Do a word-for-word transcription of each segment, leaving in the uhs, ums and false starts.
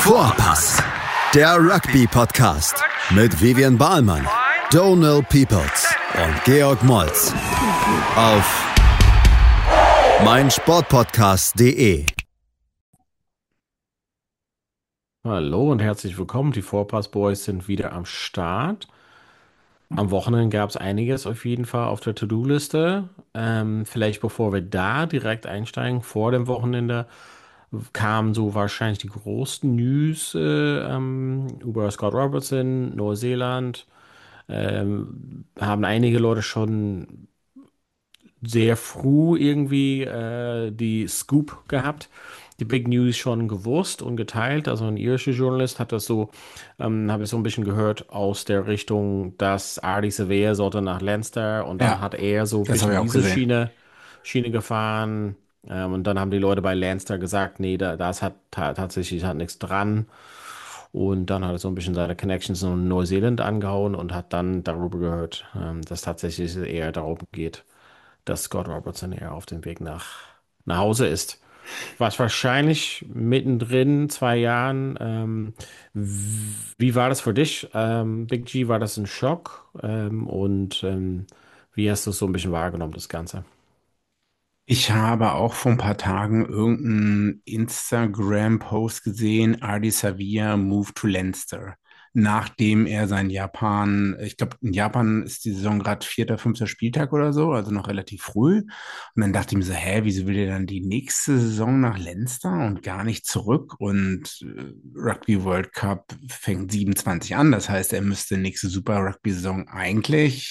Vorpass, der Rugby-Podcast mit Vivian Bahlmann, Donald Peoples und Georg Moltz auf meinsportpodcast punkt de. Hallo und herzlich willkommen. Die Vorpass Boys sind wieder am Start. Am Wochenende gab es einiges auf jeden Fall auf der To-Do-Liste. Ähm, vielleicht bevor wir da direkt einsteigen, vor dem Wochenende kamen so wahrscheinlich die größten News äh, ähm, über Scott Robertson, Neuseeland. Ähm, haben einige Leute schon sehr früh irgendwie äh, die Scoop gehabt, die Big News schon gewusst und geteilt. Also ein irischer Journalist hat das so, ähm, habe ich so ein bisschen gehört aus der Richtung, dass Ardie Savea sollte nach Leinster und dann Ja, hat er so ein das habe bisschen ich auch diese gesehen. Schiene, Schiene gefahren. Ähm, und dann haben die Leute bei Leinster gesagt, nee, da, das hat ta tatsächlich hat nichts dran. Und dann hat er so ein bisschen seine Connections in Neuseeland angehauen und hat dann darüber gehört, ähm, dass tatsächlich es eher darum geht, dass Scott Robertson eher auf dem Weg nach, nach Hause ist. Was wahrscheinlich mittendrin, zwei Jahren. Ähm, wie war das für dich? Ähm, Big G, war das ein Schock? Ähm, und ähm, wie hast du es so ein bisschen wahrgenommen, das Ganze? Ich habe auch vor ein paar Tagen irgendeinen Instagram-Post gesehen, Ardie Savea moved to Leinster, nachdem er sein Japan, ich glaube, in Japan ist die Saison gerade vierter, fünfter Spieltag oder so, also noch relativ früh. Und dann dachte ich mir so, hä, wieso will er dann die nächste Saison nach Leinster und gar nicht zurück? Und äh, Rugby World Cup fängt siebenundzwanzig an, das heißt, er müsste nächste Super Rugby-Saison eigentlich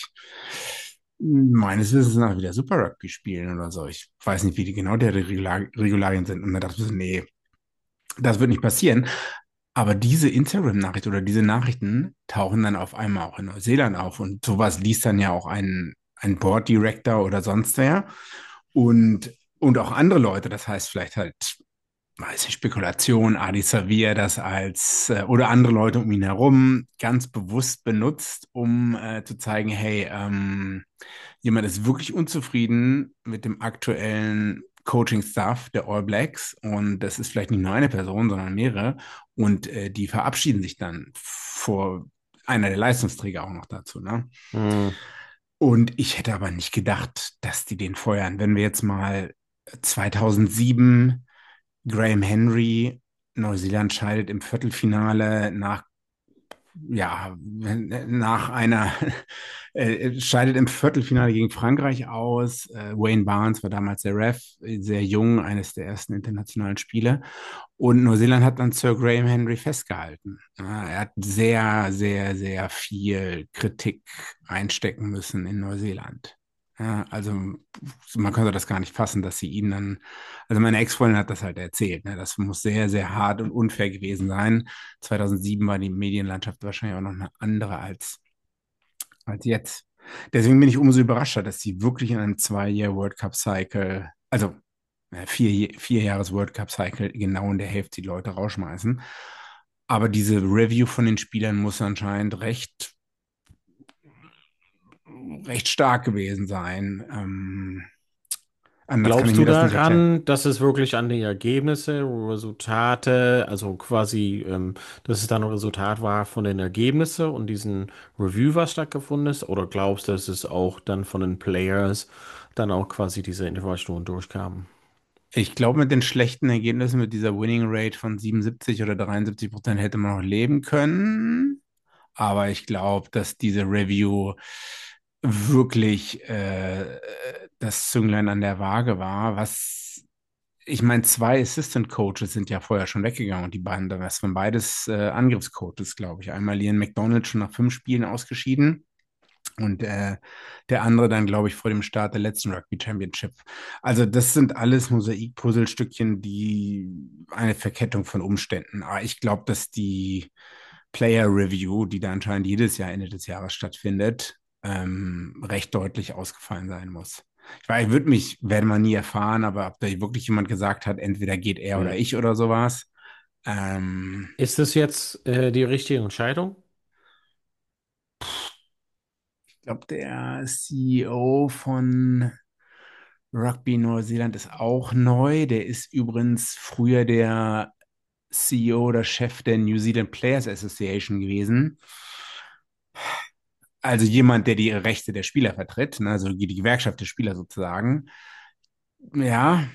meines Wissens nach wieder Super Rugby spielen oder so. Ich weiß nicht, wie die genau die Regular Regularien sind. Und dann dachte ich so, nee, das wird nicht passieren. Aber diese Instagram-Nachricht oder diese Nachrichten tauchen dann auf einmal auch in Neuseeland auf. Und sowas liest dann ja auch ein, ein Board Director oder sonst wer. Und, und auch andere Leute. Das heißt vielleicht halt, weiß ich, Spekulation, Adi Savea das als äh, oder andere Leute um ihn herum ganz bewusst benutzt, um äh, zu zeigen, hey, ähm, jemand ist wirklich unzufrieden mit dem aktuellen Coaching-Staff der All Blacks und das ist vielleicht nicht nur eine Person, sondern mehrere und äh, die verabschieden sich dann vor einer der Leistungsträger auch noch dazu, ne? Hm. Und ich hätte aber nicht gedacht, dass die den feuern. Wenn wir jetzt mal zweitausendsieben Graham Henry, Neuseeland scheidet im Viertelfinale nach ja, nach einer, äh, scheidet im Viertelfinale gegen Frankreich aus. Äh, Wayne Barnes war damals der Ref, sehr jung, eines der ersten internationalen Spiele. Und Neuseeland hat dann Sir Graham Henry festgehalten. Ja, er hat sehr, sehr, sehr viel Kritik einstecken müssen in Neuseeland. Ja, also man könnte das gar nicht fassen, dass sie ihn dann, also meine Ex-Freundin hat das halt erzählt, ne? Das muss sehr, sehr hart und unfair gewesen sein. zweitausendsieben war die Medienlandschaft wahrscheinlich auch noch eine andere als, als jetzt. Deswegen bin ich umso überraschter, dass sie wirklich in einem zwei-Jahr World Cup Cycle, also äh, vier, vier Jahres World Cup Cycle, genau in der Hälfte die Leute rausschmeißen. Aber diese Review von den Spielern muss anscheinend recht, recht stark gewesen sein. Ähm, anders kann ich Glaubst mir du das nicht erklären. daran, dass es wirklich an die Ergebnisse, Resultate, also quasi, ähm, dass es dann ein Resultat war von den Ergebnissen und diesen Review, was stattgefunden ist? Oder glaubst du, dass es auch dann von den Players dann auch quasi diese Informationen durchkamen? Ich glaube, mit den schlechten Ergebnissen, mit dieser Winning Rate von siebenundsiebzig oder dreiundsiebzig Prozent hätte man noch leben können. Aber ich glaube, dass diese Review wirklich äh, das Zünglein an der Waage war. Was, ich meine, zwei Assistant Coaches sind ja vorher schon weggegangen und die beiden, das waren beides äh, Angriffscoaches, glaube ich. Einmal Ian McDonald schon nach fünf Spielen ausgeschieden. Und äh, der andere dann, glaube ich, vor dem Start der letzten Rugby Championship. Also das sind alles Mosaik-Puzzlestückchen, die eine Verkettung von Umständen. Aber ich glaube, dass die Player Review, die da anscheinend jedes Jahr Ende des Jahres stattfindet, ähm, recht deutlich ausgefallen sein muss. Ich weiß, ich würde mich, werde man nie erfahren, aber ob da wirklich jemand gesagt hat, entweder geht er oder Hm. ich oder sowas. Ähm, Ist das jetzt äh, die richtige Entscheidung? ich glaube, der C E O von Rugby Neuseeland ist auch neu. Der ist übrigens früher der C E O oder Chef der New Zealand Players Association gewesen. Also jemand, der die Rechte der Spieler vertritt, ne? Also die Gewerkschaft der Spieler sozusagen. Ja,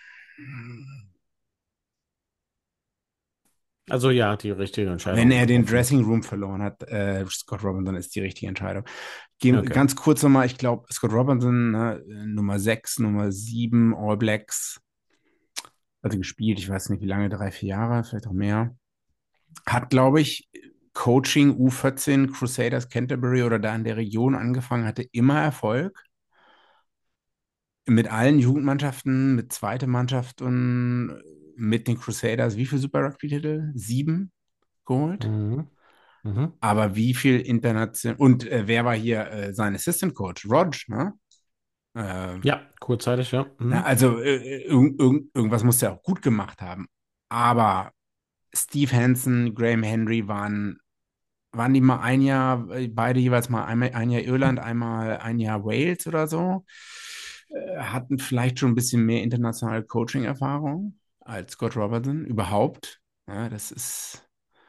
Also ja, die richtige wenn Entscheidung er den getroffen. Dressing Room verloren hat, äh, Scott Robinson ist die richtige Entscheidung. Gehen, Okay. ganz kurz nochmal, ich glaube, Scott Robinson, ne, Nummer sechs, Nummer sieben, All Blacks, also gespielt, ich weiß nicht wie lange, drei, vier Jahre, vielleicht auch mehr. Hat, glaube ich, Coaching U vierzehn Crusaders Canterbury oder da in der Region angefangen, hatte immer Erfolg. Mit allen Jugendmannschaften, mit zweiter Mannschaft und mit den Crusaders. Wie viele Super Rugby-Titel? Sieben geholt. Mhm. Mhm. Aber wie viel international. Und äh, wer war hier äh, sein Assistant Coach? Rog, ne? Äh, Ja, kurzzeitig, ja. na, Mhm. also äh, irg irg irgendwas muss er auch gut gemacht haben. Aber Steve Hansen, Graham Henry waren waren die mal ein Jahr, äh, beide jeweils mal einmal ein Jahr Irland, einmal ein Jahr Wales oder so, äh, hatten vielleicht schon ein bisschen mehr internationale Coaching-Erfahrung als Scott Robertson überhaupt. Ja, das ist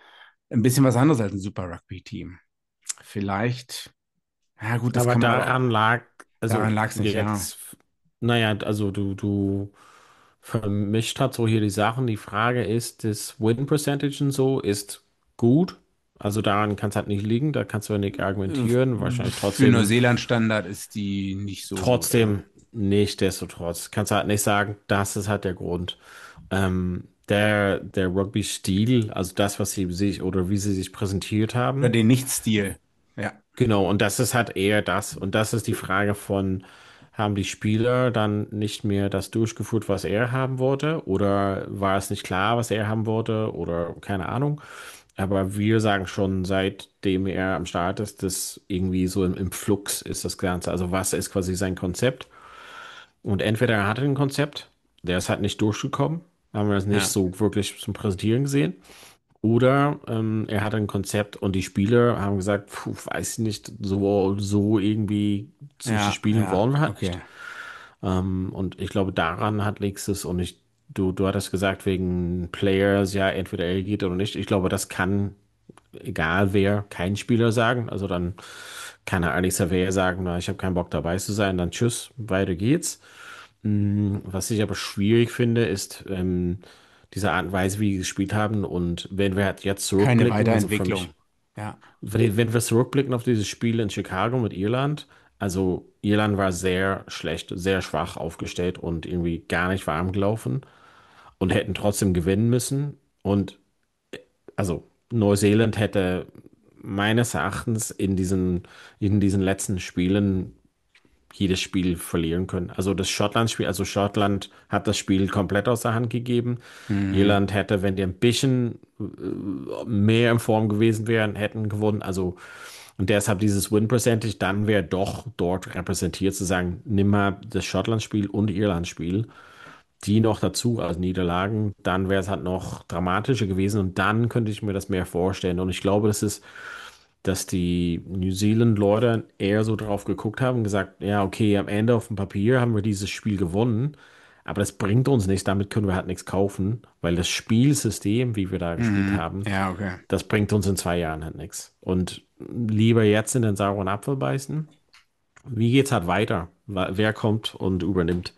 ein bisschen was anderes als ein Super Rugby-Team. Vielleicht, ja gut, das Aber kann man aber, daran lag, daran also lag es nicht, ja. jetzt, naja, also du, du vermischt hat so hier die Sachen. Die Frage ist, das Win Percentage und so ist gut. Also daran kann es halt nicht liegen, da kannst du ja nicht Äh, argumentieren. Wahrscheinlich Für trotzdem, Neuseeland-Standard ist die nicht so gut, ja. trotzdem nichtsdestotrotz. Kannst du halt nicht sagen, das ist halt der Grund. Ähm, der, der Rugby-Stil, also das, was sie sich oder wie sie sich präsentiert Oder haben, den Nicht-Stil, ja. genau, und das ist halt eher das. Und das ist die Frage von, haben die Spieler dann nicht mehr das durchgeführt, was er haben wollte? Oder war es nicht klar, was er haben wollte? Oder keine Ahnung. Aber wir sagen schon, seitdem er am Start ist, dass irgendwie so im, im Flux ist das Ganze. Also was ist quasi sein Konzept? Und entweder er hatte ein Konzept, der ist halt nicht durchgekommen, haben wir das nicht Ja, so wirklich zum Präsentieren gesehen. Oder ähm, er hatte ein Konzept und die Spieler haben gesagt, puh, weiß ich nicht, so, so irgendwie zu ja, spielen ja, wollen wir halt nicht. okay. Ähm, und ich glaube, daran hat liegt es. Und ich, du, du hattest gesagt, wegen Players, ja, entweder er geht oder nicht. Ich glaube, das kann, egal wer, kein Spieler sagen. Also dann kann er eigentlich Xavier sagen, na, ich habe keinen Bock dabei zu sein, dann tschüss, weiter geht's. Mm, Was ich aber schwierig finde, ist ähm, diese Art und Weise, wie sie gespielt haben. Und wenn wir halt jetzt Keine zurückblicken, also für mich, Weiterentwicklung. Ja. wenn wenn wir zurückblicken auf dieses Spiel in Chicago mit Irland, also Irland war sehr schlecht, sehr schwach aufgestellt und irgendwie gar nicht warm gelaufen und hätten trotzdem gewinnen müssen. Und also Neuseeland hätte meines Erachtens in diesen, in diesen letzten Spielen jedes Spiel verlieren können. Also das Schottland-Spiel, also Schottland hat das Spiel komplett aus der Hand gegeben. Mhm. Irland hätte, wenn die ein bisschen äh, mehr in Form gewesen wären, hätten gewonnen. Also und deshalb dieses Win-Percentage, dann wäre doch dort repräsentiert zu sagen, nimm mal das Schottland-Spiel und Irland-Spiel, die noch dazu als Niederlagen, dann wäre es halt noch dramatischer gewesen und dann könnte ich mir das mehr vorstellen. Und ich glaube, das ist dass die New Zealand-Leute eher so drauf geguckt haben und gesagt, ja, okay, am Ende auf dem Papier haben wir dieses Spiel gewonnen, aber das bringt uns nichts, damit können wir halt nichts kaufen, weil das Spielsystem, wie wir da gespielt Mhm. haben, Ja, okay. das bringt uns in zwei Jahren halt nichts. Und lieber jetzt in den sauren Apfel beißen. Wie geht's halt weiter? Wer kommt und übernimmt?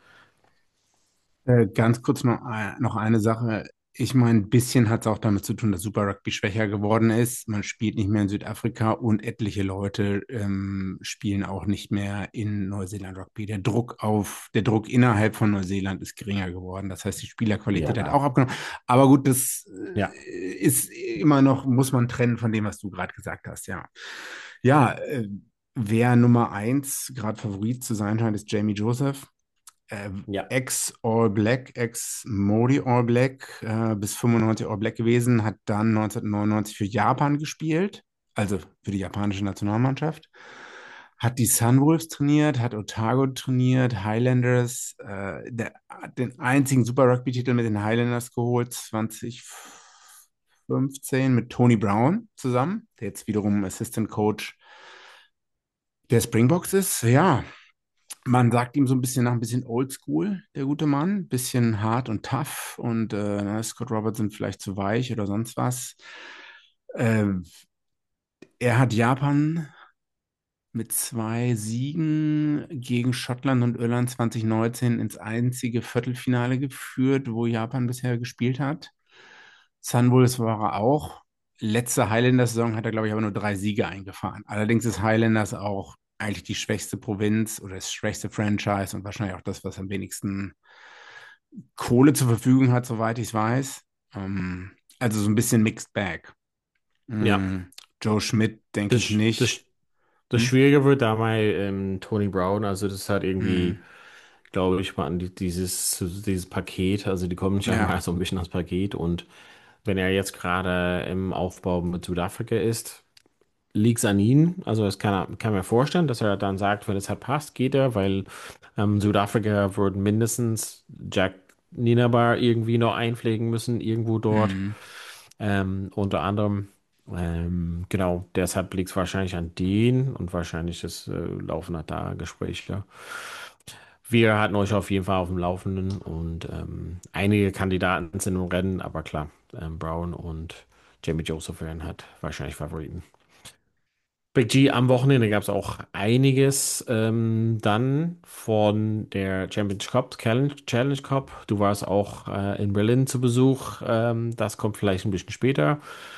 Äh, ganz kurz noch, ein- noch eine Sache. Ich meine, ein bisschen hat es auch damit zu tun, dass Super Rugby schwächer geworden ist. Man spielt nicht mehr in Südafrika und etliche Leute ähm, spielen auch nicht mehr in Neuseeland Rugby. Der Druck auf, der Druck innerhalb von Neuseeland ist geringer geworden. Das heißt, die Spielerqualität hat Ja, auch abgenommen. Aber gut, das ja. äh, ist immer noch, muss man trennen von dem, was du gerade gesagt hast, ja. Ja, äh, wer Nummer eins gerade Favorit zu sein scheint, ist Jamie Joseph, äh, Ja. Ex-All Black, Ex-Modi All Black, äh, bis fünfundneunzig All Black gewesen, hat dann neunzehnhundertneunundneunzig für Japan gespielt, also für die japanische Nationalmannschaft. Hat die Sunwolves trainiert, hat Otago trainiert, Highlanders, äh, der, hat den einzigen Super Rugby-Titel mit den Highlanders geholt, zwanzig fünfzehn mit Tony Brown zusammen, der jetzt wiederum Assistant Coach der Springboks ist. Ja, Man sagt ihm so ein bisschen nach, ein bisschen oldschool, der gute Mann, bisschen hart und tough und äh, na, Scott Robertson vielleicht zu weich oder sonst was. Äh, Er hat Japan mit zwei Siegen gegen Schottland und Irland zwanzig neunzehn ins einzige Viertelfinale geführt, wo Japan bisher gespielt hat. Sunwolves war er auch. Letzte Highlanders-Saison hat er, glaube ich, aber nur drei Siege eingefahren. Allerdings ist Highlanders auch eigentlich die schwächste Provinz oder das schwächste Franchise und wahrscheinlich auch das, was am wenigsten Kohle zur Verfügung hat, soweit ich es weiß. Ähm, also so ein bisschen Mixed Bag. Ja, Mm, Joe Schmidt denke ich das, nicht. das, das Hm? Schwierige wird dabei ähm, Tony Brown, also das hat Mm, irgendwie, glaube ich, mal an die, dieses, dieses Paket, also die kommen ja, scheinbar so ein bisschen ans Paket und wenn er jetzt gerade im Aufbau mit Südafrika ist, liegt es an ihn. Also das kann, er- kann mir vorstellen, dass er dann sagt, wenn es halt passt, geht er, weil ähm, Südafrika würden mindestens Jack Nienaber irgendwie noch einpflegen müssen, irgendwo dort. mm. Ähm, unter anderem, ähm, genau, deshalb liegt es wahrscheinlich an den und wahrscheinlich ist, äh, laufen halt da Gespräche. Wir halten euch auf jeden Fall auf dem Laufenden und ähm, einige Kandidaten sind im Rennen, aber klar, ähm, Brown und Jamie Joseph werden halt wahrscheinlich Favoriten. Big G am Wochenende gab es auch einiges ähm, dann von der Champions Cup, Challenge, Challenge Cup. Du warst auch äh, in Berlin zu Besuch. Ähm, das kommt vielleicht ein bisschen später.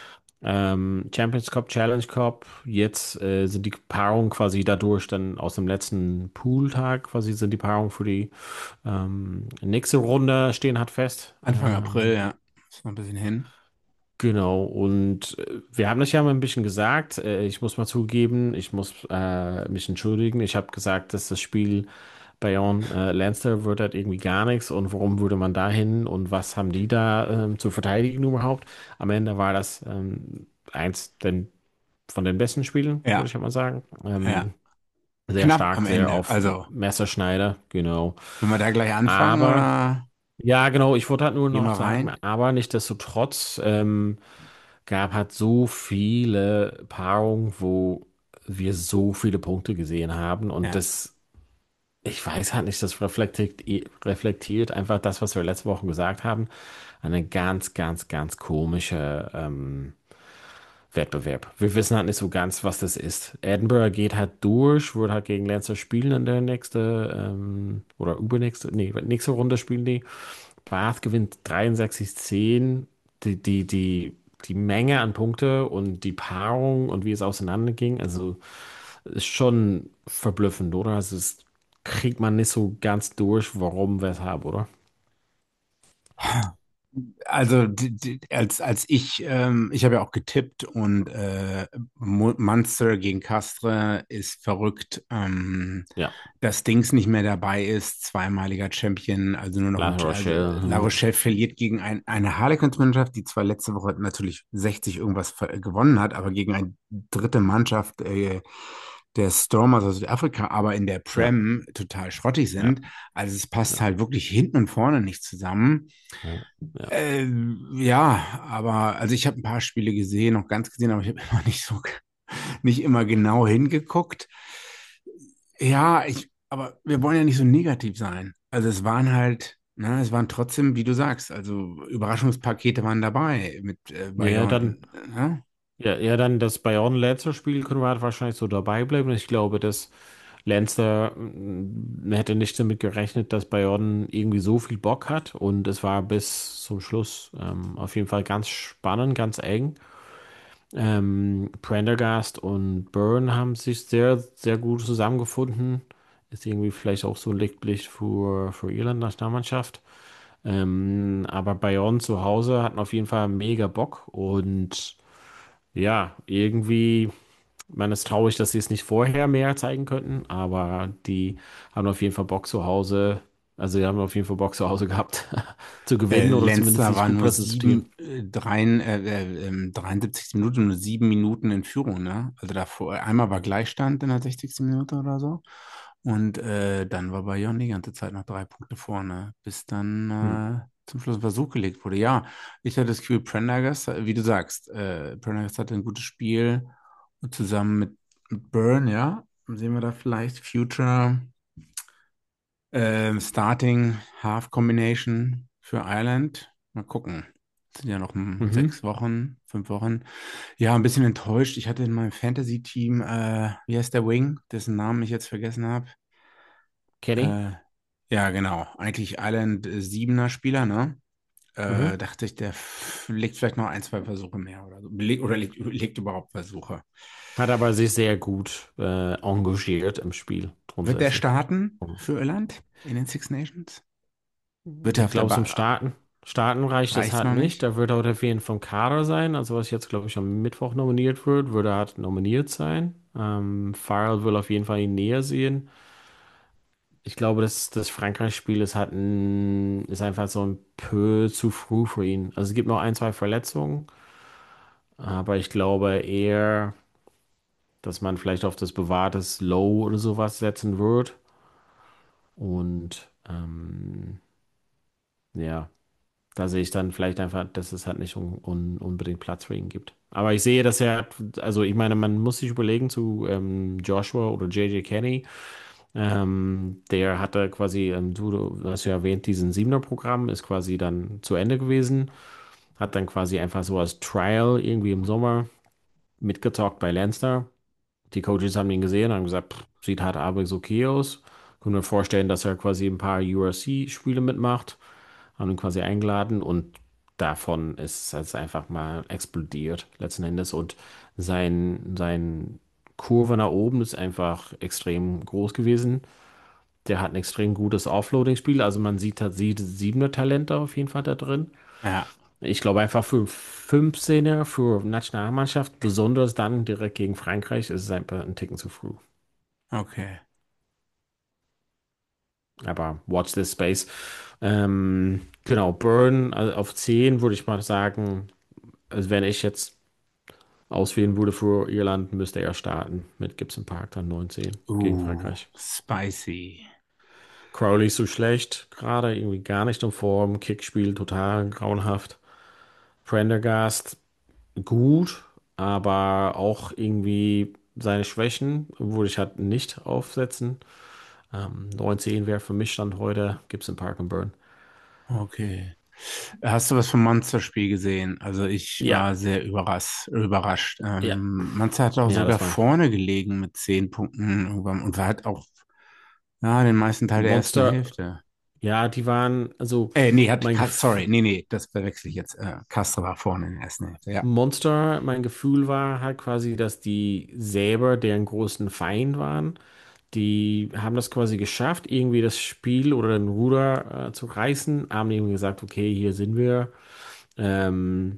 Ähm, Champions Cup, Challenge Cup. Jetzt äh, sind die Paarungen quasi dadurch dann aus dem letzten Pooltag quasi sind die Paarungen für die ähm, nächste Runde stehen hat fest. Anfang April, Ähm, ja. Ist noch ein bisschen hin. Genau, und äh, wir haben das ja mal ein bisschen gesagt. Äh, Ich muss mal zugeben, ich muss äh, mich entschuldigen. Ich habe gesagt, dass das Spiel Bayern äh, Leinster wird halt irgendwie gar nichts und warum würde man da hin und was haben die da ähm, zu verteidigen überhaupt? Am Ende war das ähm, eins den, von den besten Spielen, würde Ja, ich halt mal sagen. ja. Ähm, sehr Knapp stark, am sehr Ende. auf Also, Messerschneider, genau. wenn wir da gleich anfangen Aber oder ja, genau, ich wollte halt nur gehen noch wir sagen, rein? aber nichtsdestotrotz ähm, gab halt so viele Paarungen, wo wir so viele Punkte gesehen haben und Ja. das, ich weiß halt nicht, das reflektiert, reflektiert einfach das, was wir letzte Woche gesagt haben, eine ganz, ganz, ganz komische ähm, Wettbewerb. Wir wissen halt nicht so ganz, was das ist. Edinburgh geht halt durch, wird halt gegen Leinster spielen in der nächste ähm, oder übernächste, nee, nächste Runde spielen die. Bath gewinnt dreiundsechzig zehn. Die, die, die, die Menge an Punkte und die Paarung und wie es auseinanderging, also ist schon verblüffend, oder? Also es kriegt man nicht so ganz durch, warum, weshalb, oder? Also die, die, als, als ich, ähm, ich habe ja auch getippt und äh, Mu- Munster gegen Castres ist verrückt, ähm, Ja, dass Dings nicht mehr dabei ist, zweimaliger Champion, also nur noch La ein, also Rochelle, La hm. Rochelle verliert gegen ein, eine Harlequins-Mannschaft, die zwar letzte Woche natürlich sechzig irgendwas ver- gewonnen hat, aber gegen eine dritte Mannschaft äh, der Stormers aus Südafrika, aber in der Ja, Prem total schrottig ja, sind. Also es passt ja, halt wirklich hinten und vorne nicht zusammen. ja, ja. Äh, ja, aber also ich habe ein paar Spiele gesehen, noch ganz gesehen, aber ich habe immer nicht so, nicht immer genau hingeguckt. Ja, ich, aber wir wollen ja nicht so negativ sein. Also es waren halt, ne, es waren trotzdem, wie du sagst, also Überraschungspakete waren dabei mit äh, Ja, dann. Bayern, ne? Ja, ja, dann das Bayern-Leinster-Spiel können wir halt wahrscheinlich so dabei bleiben. Ich glaube, dass Leinster mm, hätte nicht damit gerechnet, dass Bayern irgendwie so viel Bock hat. Und es war bis zum Schluss ähm, auf jeden Fall ganz spannend, ganz eng. Ähm, Prendergast und Byrne haben sich sehr, sehr gut zusammengefunden. Ist irgendwie vielleicht auch so ein Lichtblick für, für Irland Nationalmannschaft. Ähm, aber Bayern zu Hause hatten auf jeden Fall mega Bock und ja, irgendwie, man ist traurig, dass sie es nicht vorher mehr zeigen könnten, aber die haben auf jeden Fall Bock zu Hause, also die haben auf jeden Fall Bock zu Hause gehabt, zu Äh, gewinnen oder zumindest Leinster sich war gut nur präsentieren. sieben, äh, dreien, äh, äh, ähm, dreiundsiebzig Minuten, nur sieben Minuten in Führung, ne? Also davor, einmal war Gleichstand in der sechzigsten Minute oder so. Und äh, dann war Bayern die ganze Zeit noch drei Punkte vorne, bis dann Hm. äh, zum Schluss ein Versuch gelegt wurde. Ja, ich hatte das Gefühl, Prendergast, äh, wie du sagst, äh, Prendergast hatte ein gutes Spiel und zusammen mit, mit Byrne, ja, sehen wir da vielleicht Future. Ähm, Starting Half Combination für Ireland. Mal gucken. Das sind ja noch hm, Mhm. sechs Wochen, fünf Wochen. Ja, ein bisschen enttäuscht. Ich hatte in meinem Fantasy-Team, äh, wie heißt der Wing, dessen Namen ich jetzt vergessen habe? Kenny? Äh, ja, genau. Eigentlich Ireland äh, Siebener Spieler, ne? Äh, Mhm. dachte ich, der f- legt vielleicht noch ein, zwei Versuche mehr oder so. Leg, oder legt, legt überhaupt Versuche. Hat aber sich sehr gut äh, engagiert im Spiel, Wird der grundsätzlich. starten für Irland in den Six Nations? Wird er Ich auf der glaube, zum Ba Starten, Starten reicht es reicht halt noch nicht. nicht? Da wird er auf jeden Fall vom Kader sein. Also was jetzt, glaube ich, am Mittwoch nominiert wird, würde er halt nominiert sein. Ähm, Farrell will auf jeden Fall ihn näher sehen. Ich glaube, das, das Frankreich-Spiel ist halt ein, ist einfach so ein peu zu früh für ihn. Also es gibt noch ein, zwei Verletzungen, aber ich glaube eher, dass man vielleicht auf das bewahrtes Low oder sowas setzen wird. Und ähm, ja. Da sehe ich dann vielleicht einfach, dass es halt nicht un, un, unbedingt Platz für ihn gibt. Aber ich sehe, dass er, also ich meine, man muss sich überlegen zu ähm, Joshua oder J J Kenny. Ähm, der hatte quasi, ähm, du, du hast ja erwähnt, diesen Siebener-Programm ist quasi dann zu Ende gewesen. Hat dann quasi einfach so als Trial irgendwie im Sommer mitgezockt bei Leinster. Die Coaches haben ihn gesehen und haben gesagt, pff, sieht halt halbwegs okay aus. Können wir vorstellen, dass er quasi ein paar U R C-Spiele mitmacht. Haben ihn quasi eingeladen und davon ist es einfach mal explodiert letzten Endes. Und sein, sein Kurve nach oben ist einfach extrem groß gewesen. Der hat ein extrem gutes Offloading-Spiel. Also man sieht, hat sieht siebener Talente auf jeden Fall da drin. Ja, Ich glaube einfach für fünfzehner für Nationalmannschaft, besonders dann direkt gegen Frankreich, ist es einfach ein Ticken zu früh. okay. Aber watch this space. Ähm, genau, Burn also auf zehn würde ich mal sagen, also wenn ich jetzt auswählen würde für Irland, müsste er starten mit Gibson Park dann neunzehn gegen Uh, Frankreich. spicy. Crowley ist so schlecht, gerade irgendwie gar nicht in Form, Kickspiel total grauenhaft. Prendergast gut, aber auch irgendwie seine Schwächen würde ich halt nicht aufsetzen. Ähm, neunzehn wäre für mich Stand heute Gibson Park und Burn. Okay. Hast du was vom Monsterspiel gesehen? Also ich Ja, war sehr überras überrascht. ja, Ähm, Monster hat auch ja, sogar das war vorne gelegen mit zehn Punkten irgendwann und war halt auch ja, den meisten Teil der ersten Monster. Hälfte. Ja, die waren, also Äh, nee, hat, mein Ka- Gef sorry, nee, nee, das verwechsel ich jetzt. Äh, Castro war vorne in der ersten Hälfte, ja. Monster, mein Gefühl war halt quasi, dass die selber deren großen Feind waren. Die haben das quasi geschafft, irgendwie das Spiel oder den Ruder äh, zu reißen, haben eben gesagt, okay, hier sind wir. Ähm,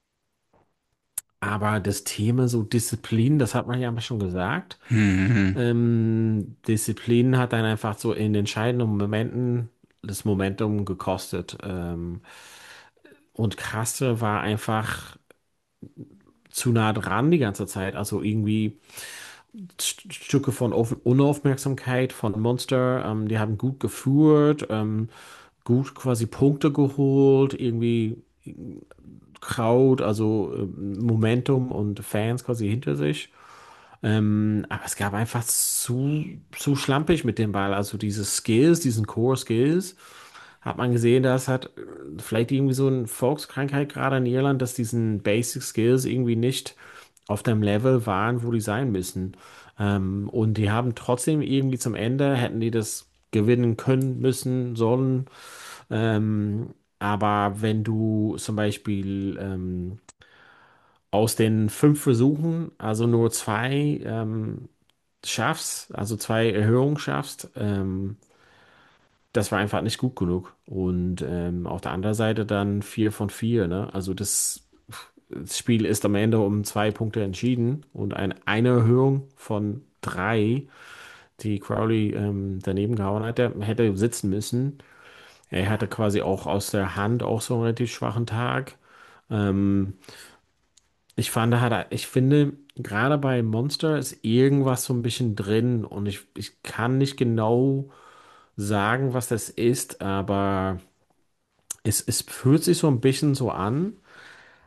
aber das Thema so Disziplin, das hat man ja schon gesagt. Mhm. Ähm, Disziplin hat dann einfach so in entscheidenden Momenten das Momentum gekostet. Ähm, und Krasse war einfach zu nah dran die ganze Zeit. Also irgendwie St- Stücke von Auf Unaufmerksamkeit von Monster. Ähm, die haben gut geführt, ähm, gut quasi Punkte geholt, irgendwie Kraut, also ähm, Momentum und Fans quasi hinter sich. Ähm, aber es gab einfach zu, zu schlampig mit dem Ball. Also diese Skills, diesen Core Skills, hat man gesehen, dass hat äh, vielleicht irgendwie so eine Volkskrankheit gerade in Irland, dass diesen Basic Skills irgendwie nicht auf dem Level waren, wo die sein müssen. Ähm, und die haben trotzdem irgendwie zum Ende, hätten die das gewinnen können, müssen, sollen. Ähm, aber wenn du zum Beispiel ähm, aus den fünf Versuchen, also nur zwei ähm, schaffst, also zwei Erhöhungen schaffst, ähm, das war einfach nicht gut genug. Und ähm, auf der anderen Seite dann vier von vier, ne? Also das, das Spiel ist am Ende um zwei Punkte entschieden und ein, eine Erhöhung von drei, die Crowley ähm, daneben gehauen hat, der hätte sitzen müssen. Er hatte quasi auch aus der Hand auch so einen relativ schwachen Tag. Ähm, Ich fand, da hat er, ich finde, gerade bei Monster ist irgendwas so ein bisschen drin und ich, ich kann nicht genau sagen, was das ist, aber es, es fühlt sich so ein bisschen so an,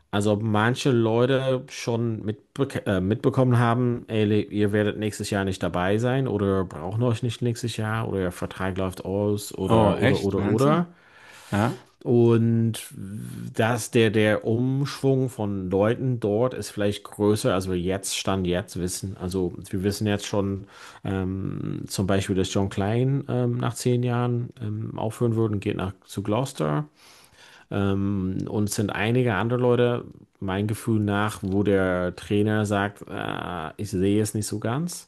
Also ob manche Leute schon mitbe äh, mitbekommen haben, ey, ihr werdet nächstes Jahr nicht dabei sein oder brauchen euch nicht nächstes Jahr oder der Vertrag läuft aus Oh, oder oder echt? oder Meinst du? oder. Ja. Und dass der, der Umschwung von Leuten dort ist vielleicht größer, als wir jetzt, Stand jetzt wissen. Also wir wissen jetzt schon ähm, zum Beispiel, dass John Klein ähm, nach zehn Jahren ähm, aufhören würde und geht nach, zu Gloucester. Ähm, und es sind einige andere Leute, mein Gefühl nach, wo der Trainer sagt, äh, ich sehe es nicht so ganz.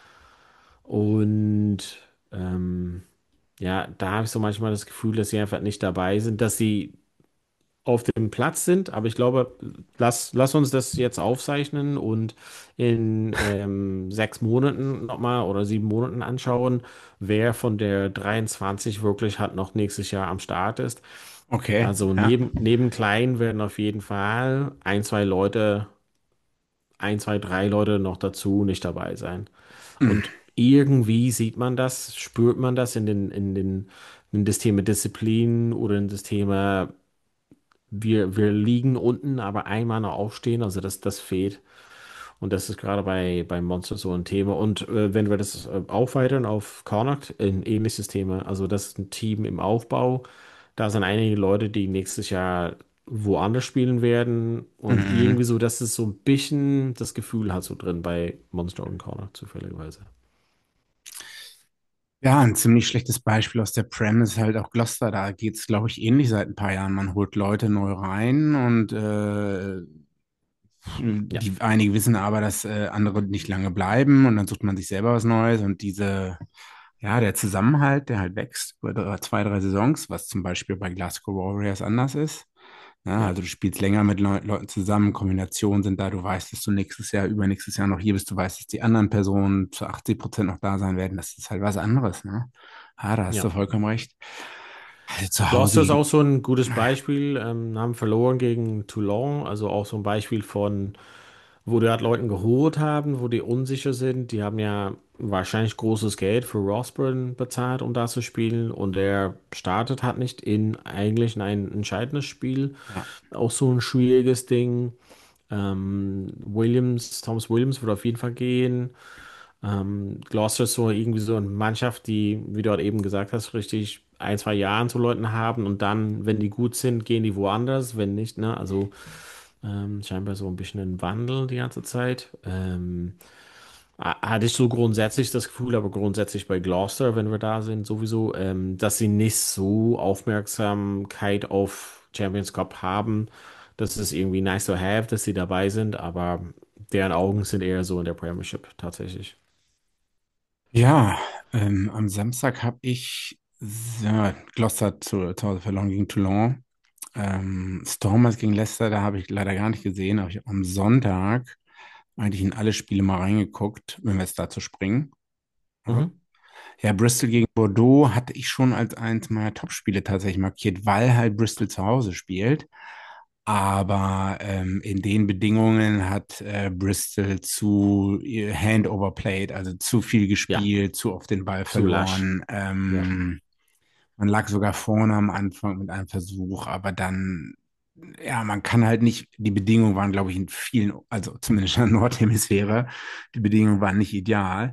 Und ähm, ja, da habe ich so manchmal das Gefühl, dass sie einfach nicht dabei sind, dass sie auf dem Platz sind. Aber ich glaube, lass, lass uns das jetzt aufzeichnen und in ähm, sechs Monaten nochmal oder sieben Monaten anschauen, wer von der dreiundzwanzig wirklich halt noch nächstes Jahr am Start ist. Okay, Also ja. neben, neben Klein werden auf jeden Fall ein, zwei Leute, ein, zwei, drei Leute noch dazu nicht dabei sein. Hm. Und irgendwie sieht man das, spürt man das in den, in den, in das Thema Disziplin oder in das Thema, wir, wir liegen unten, aber einmal noch aufstehen, also das, das fehlt. Und das ist gerade bei, bei Monster so ein Thema. Und äh, wenn wir das äh, aufweitern auf Connacht, ein ähnliches Thema. Also das ist ein Team im Aufbau. Da sind einige Leute, die nächstes Jahr woanders spielen werden. Und Mhm. irgendwie so, dass es so ein bisschen das Gefühl hat so drin bei Monster und Connacht zufälligerweise. Ja, ein ziemlich schlechtes Beispiel aus der Prem ist halt auch Gloucester. Da geht's, glaube ich, ähnlich seit ein paar Jahren. Man holt Leute neu rein und äh, Ja, die, einige wissen aber, dass äh, andere nicht lange bleiben und dann sucht man sich selber was Neues und diese, ja, der Zusammenhalt, der halt wächst über drei- zwei, drei Saisons, was zum Beispiel bei Glasgow Warriors anders ist. Ja, ja, also du spielst länger mit Leu Leuten zusammen, Kombinationen sind da, du weißt, dass du nächstes Jahr, übernächstes Jahr noch hier bist, du weißt, dass die anderen Personen zu achtzig Prozent noch da sein werden. Das ist halt was anderes, ne? Ja, da hast du ja. vollkommen recht. Also zu Hause Gloucester ist auch gegen. so ein gutes Beispiel, ähm, haben verloren gegen Toulon, also auch so ein Beispiel von, wo die halt Leuten geholt haben, wo die unsicher sind. Die haben ja wahrscheinlich großes Geld für Rosburn bezahlt, um da zu spielen. Und er startet halt nicht in eigentlich in ein entscheidendes Spiel. Ja. Auch so ein schwieriges Ding. Ähm, Williams, Thomas Williams wird auf jeden Fall gehen. Ähm, Gloucester ist so irgendwie so eine Mannschaft, die, wie du halt eben gesagt hast, richtig ein, zwei Jahren zu Leuten haben und dann, wenn die gut sind, gehen die woanders, wenn nicht, ne? Also ähm, scheinbar so ein bisschen ein Wandel die ganze Zeit. Ähm, ha- hatte ich so grundsätzlich das Gefühl, aber grundsätzlich bei Gloucester, wenn wir da sind, sowieso, ähm, dass sie nicht so Aufmerksamkeit auf Champions Cup haben. Das ist irgendwie nice to have, dass sie dabei sind, aber deren Augen sind eher so in der Premiership tatsächlich. Ja, ähm, am Samstag habe ich ja, Gloucester zu, zu Hause verloren gegen Toulon. Ähm, Stormers gegen Leicester, da habe ich leider gar nicht gesehen, aber ich habe am Sonntag eigentlich in alle Spiele mal reingeguckt, wenn wir jetzt dazu springen. Ja, Mhm. ja, Bristol gegen Bordeaux hatte ich schon als eins meiner Topspiele tatsächlich markiert, weil halt Bristol zu Hause spielt. Aber ähm, in den Bedingungen hat äh, Bristol zu äh, Handover played, also zu viel Ja, gespielt, zu oft den Ball zu lasch. verloren. Ja. Ähm, man lag sogar vorne am Anfang mit einem Versuch, aber dann, ja, man kann halt nicht, die Bedingungen waren, glaube ich, in vielen, also zumindest in der Nordhemisphäre, die Bedingungen waren nicht ideal.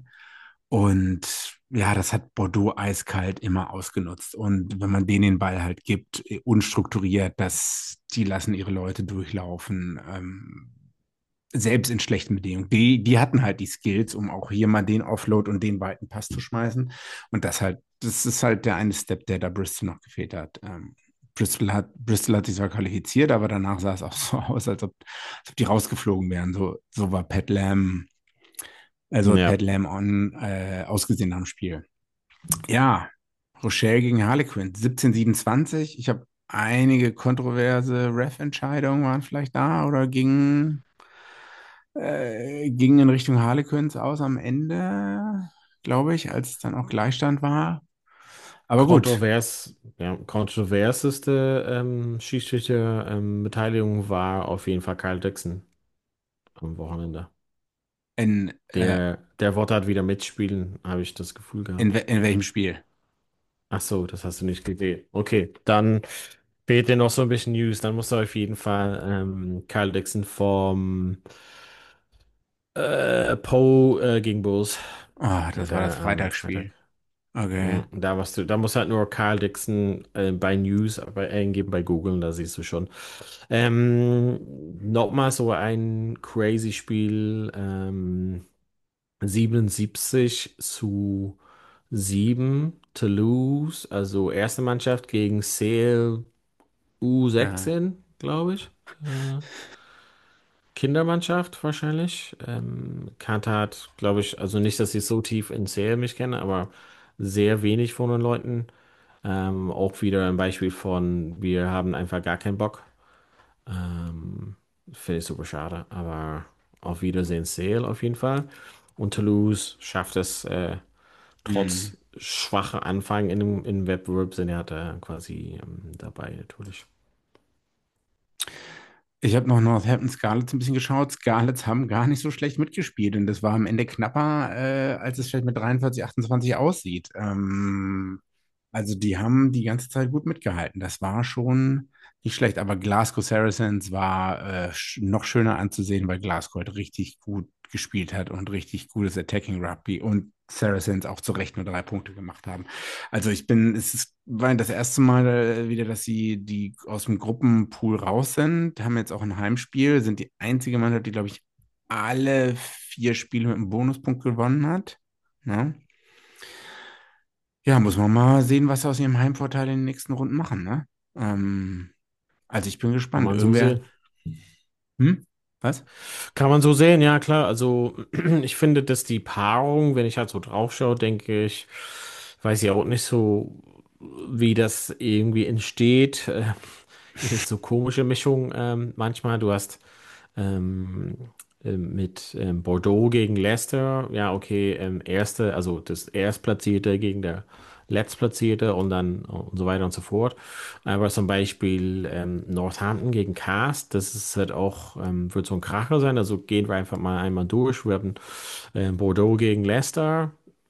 Und ja, das hat Bordeaux eiskalt immer ausgenutzt. Und wenn man denen den Ball halt gibt, äh, unstrukturiert, das, die lassen ihre Leute durchlaufen. Ähm, selbst in schlechten Bedingungen. Die, die hatten halt die Skills, um auch hier mal den Offload und den weiten Pass zu schmeißen. Und das halt, das ist halt der eine Step, der da Bristol noch gefehlt hat. Ähm, Bristol hat, Bristol hat sich zwar qualifiziert, aber danach sah es auch so aus, als ob, als ob die rausgeflogen wären. So, so war Pat Lam, also hat Ja. Pat Lam on, äh, ausgesehen am Spiel. Ja, Rochelle gegen Harlequin, siebzehn siebenundzwanzig. Ich habe einige kontroverse Ref-Entscheidungen waren vielleicht da oder gingen äh, ging in Richtung Harlequins aus am Ende, glaube ich, als es dann auch Gleichstand war. Aber gut, Kontrovers, ja, kontroverseste ähm, Schiedsrichter ähm, Beteiligung war auf jeden Fall Kyle Dixon am Wochenende. in, äh, Der, der Wort hat wieder mitspielen, habe ich das Gefühl in, gehabt. we- in welchem Spiel? Ach so, das hast du nicht gesehen. Okay, dann. Fehlt dir noch so ein bisschen News, dann musst du auf jeden Fall ähm, Kyle Dixon vom äh, Poe äh, gegen Bulls. Oh, das war das Der am Freitag. Freitagsspiel. Okay. Mhm. Da musst du, da musst du halt nur Kyle Dixon äh, bei News bei, eingeben bei Google, und da siehst du schon. Ähm, Nochmal so ein crazy Spiel. Ähm, siebenundsiebzig zu sieben Toulouse, also erste Mannschaft gegen Sale Ja. U sechzehn, glaube ich. Äh, Kindermannschaft wahrscheinlich. Ähm, Kante hat, glaube ich, also nicht, dass ich so tief in Sale mich kenne, aber sehr wenig von den Leuten. Ähm, auch wieder ein Beispiel von, wir haben einfach gar keinen Bock. Ähm, Finde ich super schade, aber auf Wiedersehen Sale auf jeden Fall. Und Toulouse schafft es äh, Hm. trotz schwacher Anfang in dem, im Wettbewerb, sind er da quasi ähm, dabei natürlich. Ich habe noch Northampton Scarlets ein bisschen geschaut. Scarlets haben gar nicht so schlecht mitgespielt und das war am Ende knapper, äh, als es vielleicht mit dreiundvierzig, achtundzwanzig aussieht. Ähm, also die haben die ganze Zeit gut mitgehalten. Das war schon nicht schlecht, aber Glasgow Saracens war äh, sch- noch schöner anzusehen, weil Glasgow halt richtig gut gespielt hat und richtig gutes Attacking Rugby und Saracens auch zu Recht nur drei Punkte gemacht haben. Also ich bin, es ist, war das erste Mal äh, wieder, dass sie die aus dem Gruppenpool raus sind, haben jetzt auch ein Heimspiel, sind die einzige Mannschaft, die, glaube ich, alle vier Spiele mit einem Bonuspunkt gewonnen hat. Ne? Ja, muss man mal sehen, was sie aus ihrem Heimvorteil in den nächsten Runden machen, ne? Ähm, also ich bin Kann gespannt. man so Irgendwer, sehen. hm? Was? Kann man so sehen, ja klar. Also ich finde, dass die Paarung, wenn ich halt so drauf schaue, denke ich, weiß ich auch nicht so, wie das irgendwie entsteht. Äh, so komische Mischung ähm, manchmal. Du hast ähm, äh, mit ähm, Bordeaux gegen Leicester, ja okay, ähm, erste, also das Erstplatzierte gegen der Letztplatzierte und dann und so weiter und so fort. Aber zum Beispiel ähm, Northampton gegen Cast, das ist halt auch, ähm, wird so ein Kracher sein. Also gehen wir einfach mal einmal durch. Wir haben ähm, Bordeaux gegen Leicester.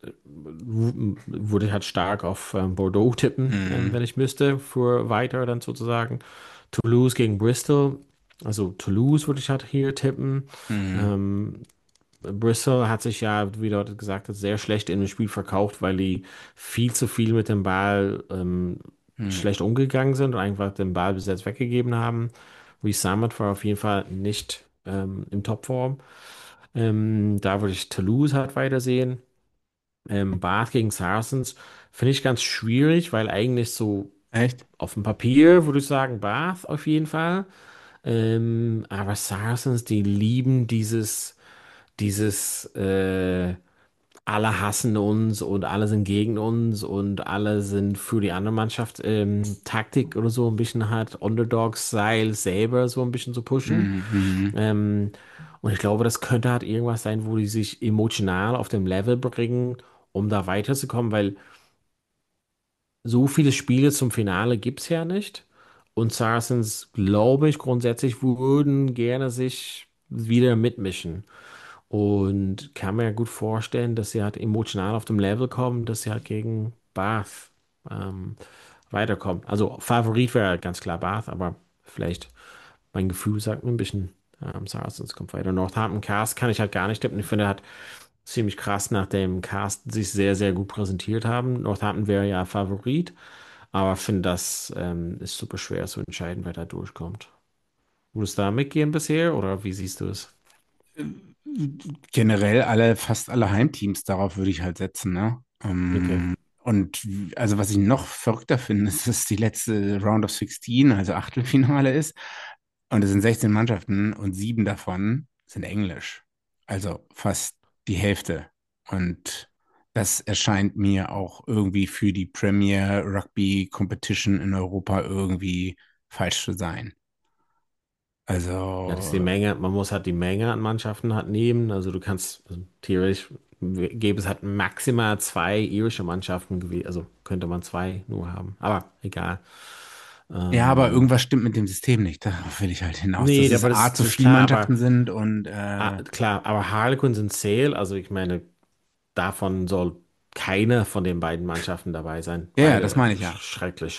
W- Würde ich halt stark auf ähm, Bordeaux tippen, ähm, Mhm. wenn ich müsste, für weiter dann sozusagen. Toulouse gegen Bristol. Also Toulouse würde ich halt hier tippen. Mhm. Ähm, Bristol hat sich ja, wie du heute gesagt hast, sehr schlecht in dem Spiel verkauft, weil die viel zu viel mit dem Ball ähm, Mhm. schlecht umgegangen sind und einfach den Ballbesitz weggegeben haben. Reece Summit war auf jeden Fall nicht ähm, in Topform. Ähm, da würde ich Toulouse halt weitersehen. Ähm, Bath gegen Saracens finde ich ganz schwierig, weil eigentlich so Echt? auf dem Papier würde ich sagen Bath auf jeden Fall. Ähm, aber Saracens, die lieben dieses, dieses, äh, alle hassen uns und alle sind gegen uns und alle sind für die andere Mannschaft ähm, Taktik oder so ein bisschen halt Underdog-Style selber so ein bisschen zu pushen. Mhm. Mhm. Ähm, und ich glaube, das könnte halt irgendwas sein, wo die sich emotional auf dem Level bringen, um da weiterzukommen, weil so viele Spiele zum Finale gibt es ja nicht. Und Saracens, glaube ich, grundsätzlich würden gerne sich wieder mitmischen. Und kann mir ja gut vorstellen, dass sie halt emotional auf dem Level kommen, dass sie halt gegen Bath ähm, weiterkommen. Also Favorit wäre ganz klar Bath, aber vielleicht mein Gefühl sagt mir ein bisschen, ähm, Saracens kommt weiter. Northampton Cast kann ich halt gar nicht tippen. Ich finde, hat ziemlich krass, nachdem Cast sich sehr, sehr gut präsentiert haben. Northampton wäre ja Favorit, aber finde, das ähm, ist super schwer zu entscheiden, wer da durchkommt. Würdest du da mitgehen bisher oder wie siehst du es? Generell alle, fast alle Heimteams, darauf würde ich halt setzen, ne? Okay. Ähm, und w- also was ich noch verrückter finde, ist, dass die letzte Round of sechzehn, also Achtelfinale ist. Und es sind sechzehn Mannschaften und sieben davon sind Englisch. Also fast die Hälfte. Und das erscheint mir auch irgendwie für die Premier Rugby Competition in Europa irgendwie falsch zu sein. Ja, das ist die Also, Menge, man muss halt die Menge an Mannschaften halt nehmen. Also du kannst, also theoretisch gäbe es halt maximal zwei irische Mannschaften gewesen. Also könnte man zwei nur haben. Aber egal. ja, aber Ähm, irgendwas stimmt mit dem System nicht. Darauf will ich halt hinaus, dass nee, es aber A das, zu das ist viele klar, aber Mannschaften sind und ah, äh, klar, aber Harlequin sind Sale, also ich meine, davon soll keine von den beiden Mannschaften dabei sein. ja, ja, das Beide meine ich sch ja. schrecklich.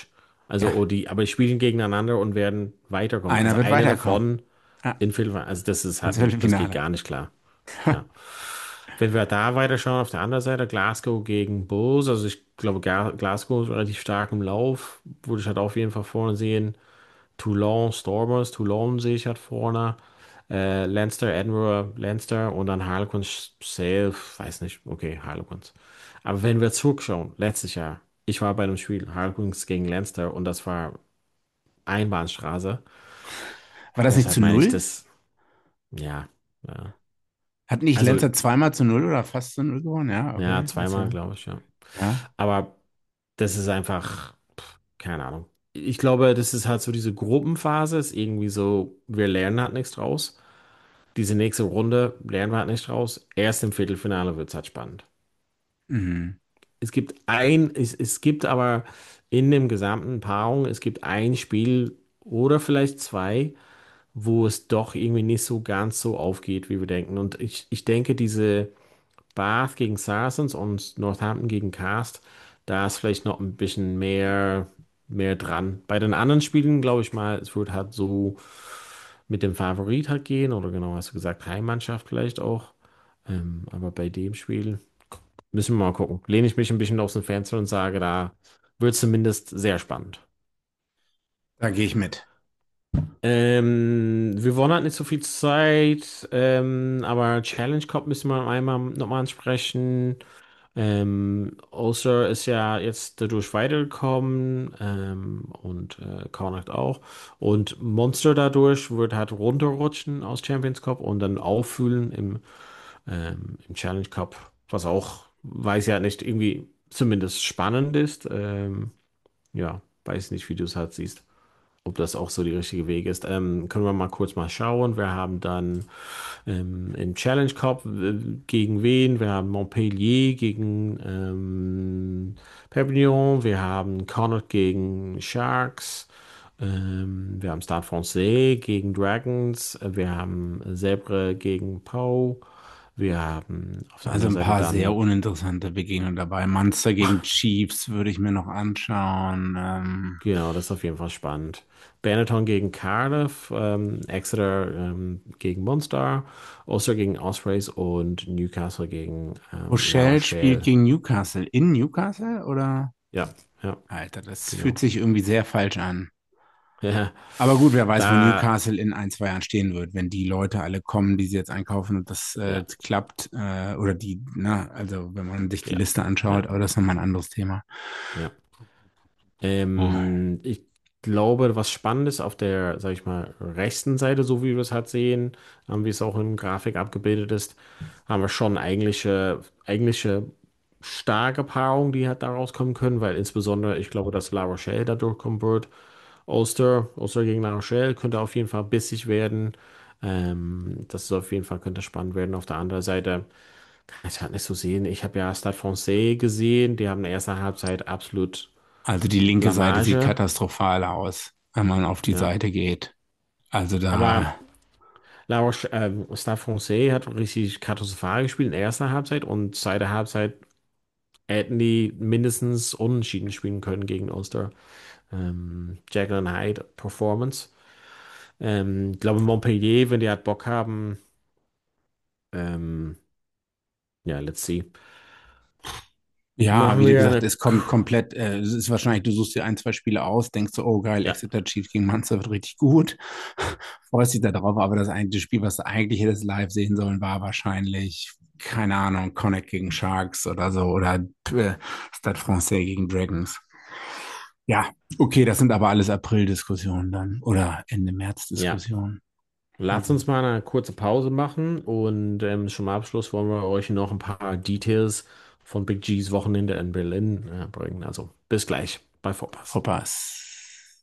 Also, Ja, oh, die, aber die spielen gegeneinander und werden weiterkommen. einer Also wird einer weiterkommen. davon Ja, in Viertelfinale, also das ist ins halt nicht, das geht Viertelfinale. gar nicht klar. Ja. Wenn wir da weiterschauen, auf der anderen Seite, Glasgow gegen Bulls, also ich glaube, Ga- Glasgow ist relativ stark im Lauf, würde ich halt auf jeden Fall vorne sehen. Toulon, Stormers, Toulon sehe ich halt vorne. Äh, Leinster, Edinburgh, Leinster und dann Harlequins, Sale, weiß nicht, okay, Harlequins. Aber wenn wir zurückschauen, letztes Jahr, ich war bei einem Spiel Harlequins gegen Leinster und das war Einbahnstraße. War das nicht Deshalb zu meine ich null? das, ja, ja. Hat nicht Also, Lenzer zweimal zu null oder fast zu null gewonnen? Ja, ja, okay. Das ist zweimal, ja, glaube ich, ja. ja. Aber das ist einfach, pff, keine Ahnung. Ich glaube, das ist halt so diese Gruppenphase, ist irgendwie so, wir lernen halt nichts draus. Diese nächste Runde lernen wir halt nicht draus. Erst im Viertelfinale wird es halt spannend. Mhm. Es gibt ein, es, es gibt aber in dem gesamten Paarung, es gibt ein Spiel oder vielleicht zwei, wo es doch irgendwie nicht so ganz so aufgeht, wie wir denken. Und ich, ich denke, diese Bath gegen Saracens und Northampton gegen Cast, da ist vielleicht noch ein bisschen mehr, mehr dran. Bei den anderen Spielen glaube ich mal, es wird halt so mit dem Favorit halt gehen oder genau, hast du gesagt, Heimmannschaft vielleicht auch. Ähm, aber bei dem Spiel müssen wir mal gucken. Lehne ich mich ein bisschen aus dem Fenster und sage, da wird es zumindest sehr spannend. Da gehe ich mit. Ähm, wir wollen halt nicht so viel Zeit, ähm, aber Challenge Cup müssen wir einmal nochmal ansprechen. Ähm, Ulster ist ja jetzt dadurch weitergekommen ähm, und äh, Connacht auch. Und Munster dadurch wird halt runterrutschen aus Champions Cup und dann auffühlen im, ähm, im Challenge Cup, was auch, weiß ja nicht, irgendwie zumindest spannend ist. Ähm, ja, weiß nicht, wie du es halt siehst, ob das auch so der richtige Weg ist. Ähm, können wir mal kurz mal schauen. Wir haben dann ähm, im Challenge Cup äh, gegen wen? Wir haben Montpellier gegen ähm, Perpignan. Wir haben Connacht gegen Sharks. Ähm, wir haben Stade Francais gegen Dragons. Äh, Wir haben Zebre gegen Pau. Wir haben auf der Also anderen ein Seite paar sehr dann, uninteressante Begegnungen dabei. Munster gegen Chiefs würde ich mir noch anschauen. Ähm, genau, das ist auf jeden Fall spannend. Benetton gegen Cardiff, ähm, Exeter ähm, gegen Munster, Ulster gegen Ospreys und Newcastle gegen ähm, La Rochelle spielt Rochelle. gegen Newcastle. In Newcastle oder? Ja, ja, Alter, das fühlt genau. sich irgendwie sehr falsch an. Ja, Aber gut, wer weiß, wo da, Newcastle in ein, zwei Jahren stehen wird, wenn die Leute alle kommen, die sie jetzt einkaufen und das äh, ja, klappt. Äh, oder die, na, also wenn man sich die ja, Liste anschaut, ja, aber das ist nochmal ein anderes Thema. ja. Oh. Ähm, ich glaube, was spannend ist auf der, sag ich mal, rechten Seite, so wie wir es halt sehen, ähm, wie es auch in Grafik abgebildet ist, haben wir schon eigentliche, eigentliche starke Paarungen, die halt daraus kommen können, weil insbesondere ich glaube, dass La Rochelle da durchkommen wird. Ulster, Ulster gegen La Rochelle könnte auf jeden Fall bissig werden. Ähm, das ist auf jeden Fall, könnte spannend werden. Auf der anderen Seite kann ich halt nicht so sehen. Ich habe ja Stade Francais gesehen, die haben in der ersten Halbzeit absolut Also die linke Seite sieht Blamage. katastrophal aus, wenn man auf die Ja. Seite geht. Also Aber da, La Roche, ähm, Stade Francais hat richtig katastrophal gespielt in der ersten Halbzeit und zweite Halbzeit hätten die mindestens unentschieden spielen können gegen Ulster. Ähm, Jekyll and Hyde Performance. Ähm, ich glaube, Montpellier, wenn die halt Bock haben, ähm, ja, let's see. ja, Machen wie wir gesagt, eine, es kommt komplett, äh, es ist wahrscheinlich, du suchst dir ein, zwei Spiele aus, denkst so, oh geil, ja, Exeter Chiefs gegen Munster wird richtig gut, freust dich da drauf, aber das eigentliche Spiel, was du eigentlich hättest live sehen sollen, war wahrscheinlich, keine Ahnung, Connacht gegen Sharks oder so, oder äh, Stade Francais gegen Dragons. Ja, okay, das sind aber alles April-Diskussionen dann oder Ende ja. März-Diskussionen. Lasst Also, uns mal eine kurze Pause machen und ähm, zum Abschluss wollen wir euch noch ein paar Details von Big G's Wochenende in Berlin äh, bringen. Also bis gleich bei Vorpass. Hoppers.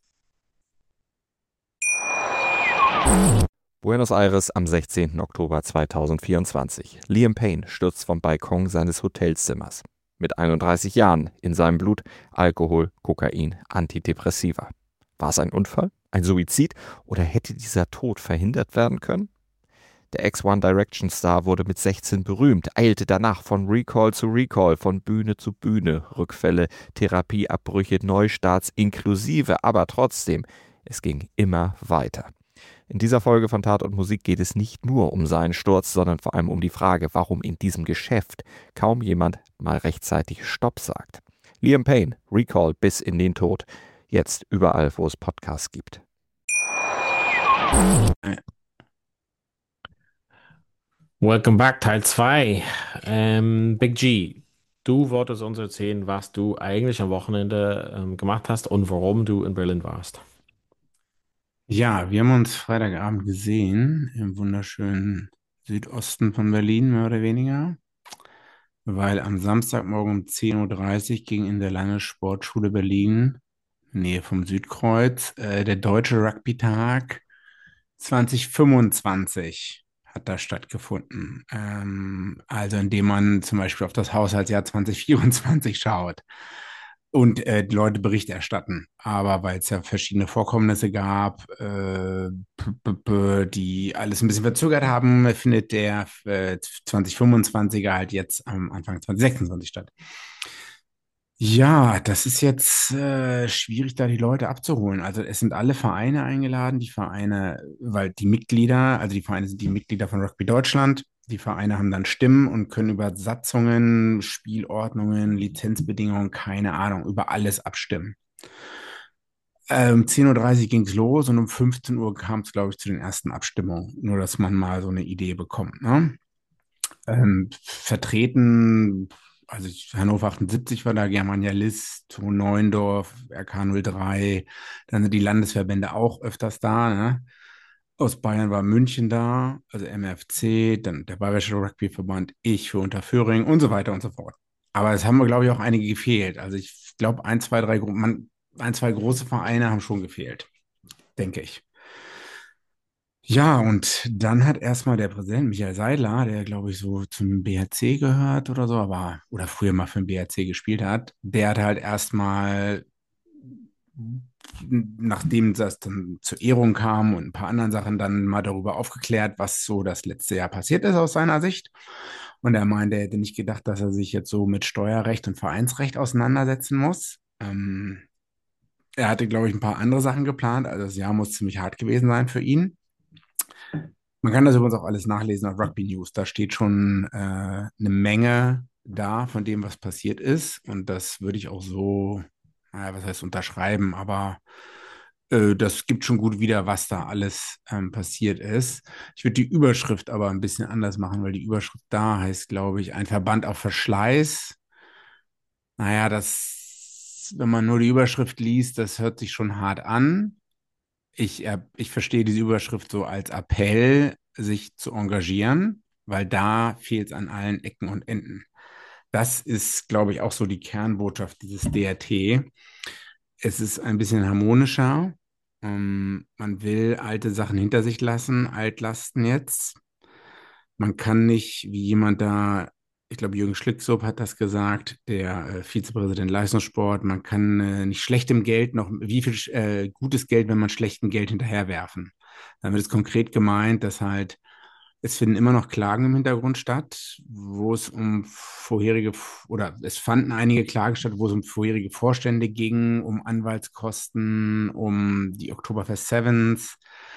Buenos Aires am sechzehnten Oktober zweitausendvierundzwanzig. Liam Payne stürzt vom Balkon seines Hotelzimmers. Mit einunddreißig Jahren, in seinem Blut Alkohol, Kokain, Antidepressiva. War es ein Unfall, ein Suizid oder hätte dieser Tod verhindert werden können? Der Ex-One Direction Star wurde mit sechzehn berühmt, eilte danach von Recall zu Recall, von Bühne zu Bühne, Rückfälle, Therapieabbrüche, Neustarts inklusive, aber trotzdem, es ging immer weiter. In dieser Folge von Tat und Musik geht es nicht nur um seinen Sturz, sondern vor allem um die Frage, warum in diesem Geschäft kaum jemand mal rechtzeitig Stopp sagt. Liam Payne, Recall bis in den Tod, jetzt überall, wo es Podcasts gibt. Welcome back, Teil zwei. Ähm, Big G, du wolltest uns erzählen, was du eigentlich am Wochenende ähm, gemacht hast und warum du in Berlin warst. Ja, wir haben uns Freitagabend gesehen im wunderschönen Südosten von Berlin, mehr oder weniger, weil am Samstagmorgen um zehn Uhr dreißig ging in der Landessportschule Berlin, Nähe vom Südkreuz, äh, der Deutsche Rugby-Tag zwanzig fünfundzwanzig hat da stattgefunden. Ähm, also indem man zum Beispiel auf das Haushaltsjahr zwanzig vierundzwanzig schaut und äh, die Leute Bericht erstatten. Aber weil es ja verschiedene Vorkommnisse gab, äh, p- p- p- die alles ein bisschen verzögert haben, findet der äh, zwanzig fünfundzwanziger halt jetzt am Anfang zwanzig sechsundzwanzig statt. Ja, das ist jetzt äh, schwierig, da die Leute abzuholen. Also es sind alle Vereine eingeladen, die Vereine, weil die Mitglieder, also die Vereine sind die Mitglieder von Rugby Deutschland. Die Vereine haben dann Stimmen und können über Satzungen, Spielordnungen, Lizenzbedingungen, keine Ahnung, über alles abstimmen. Äh, um zehn Uhr dreißig ging es los und um fünfzehn Uhr kam es, glaube ich, zu den ersten Abstimmungen. Nur, dass man mal so eine Idee bekommt, ne? Ähm, vertreten, also ich, Hannover achtundsiebzig war da, Germania List, Hohen Neuendorf, R K null drei, dann sind die Landesverbände auch öfters da, ne? Aus Bayern war München da, also M F C, dann der Bayerische Rugbyverband, ich für Unterföhring und so weiter und so fort. Aber es haben mir, glaube ich, auch einige gefehlt. Also ich glaube, ein, zwei, drei, Gro- man, ein, zwei große Vereine haben schon gefehlt, denke ich. Ja, und dann hat erstmal der Präsident Michael Seidler, der glaube ich so zum B H C gehört oder so, aber oder früher mal für den B H C gespielt hat, der hat halt erstmal, nachdem das dann zur Ehrung kam und ein paar anderen Sachen, dann mal darüber aufgeklärt, was so das letzte Jahr passiert ist aus seiner Sicht. Und er meinte, er hätte nicht gedacht, dass er sich jetzt so mit Steuerrecht und Vereinsrecht auseinandersetzen muss. Ähm, er hatte, glaube ich, ein paar andere Sachen geplant, also das Jahr muss ziemlich hart gewesen sein für ihn. Man kann das übrigens auch alles nachlesen auf Rugby News. Da steht schon äh, eine Menge da von dem, was passiert ist. Und das würde ich auch so, naja, was heißt unterschreiben, aber äh, das gibt schon gut wieder, was da alles ähm, passiert ist. Ich würde die Überschrift aber ein bisschen anders machen, weil die Überschrift da heißt, glaube ich, ein Verband auf Verschleiß. Naja, das, wenn man nur die Überschrift liest, das hört sich schon hart an. Ich, äh, ich verstehe diese Überschrift so als Appell, sich zu engagieren, weil da fehlt es an allen Ecken und Enden. Das ist, glaube ich, auch so die Kernbotschaft dieses D R T. Es ist ein bisschen harmonischer. Ähm, man will alte Sachen hinter sich lassen, Altlasten jetzt. Man kann nicht, wie jemand da, ich glaube, Jürgen Schlicksup hat das gesagt, der äh, Vizepräsident Leistungssport, man kann äh, nicht schlechtem Geld noch, wie viel äh, gutes Geld, wenn man schlechtem Geld hinterherwerfen. Damit ist konkret gemeint, dass halt, es finden immer noch Klagen im Hintergrund statt, wo es um vorherige, oder es fanden einige Klagen statt, wo es um vorherige Vorstände ging, um Anwaltskosten, um die Oktoberfest Sevens.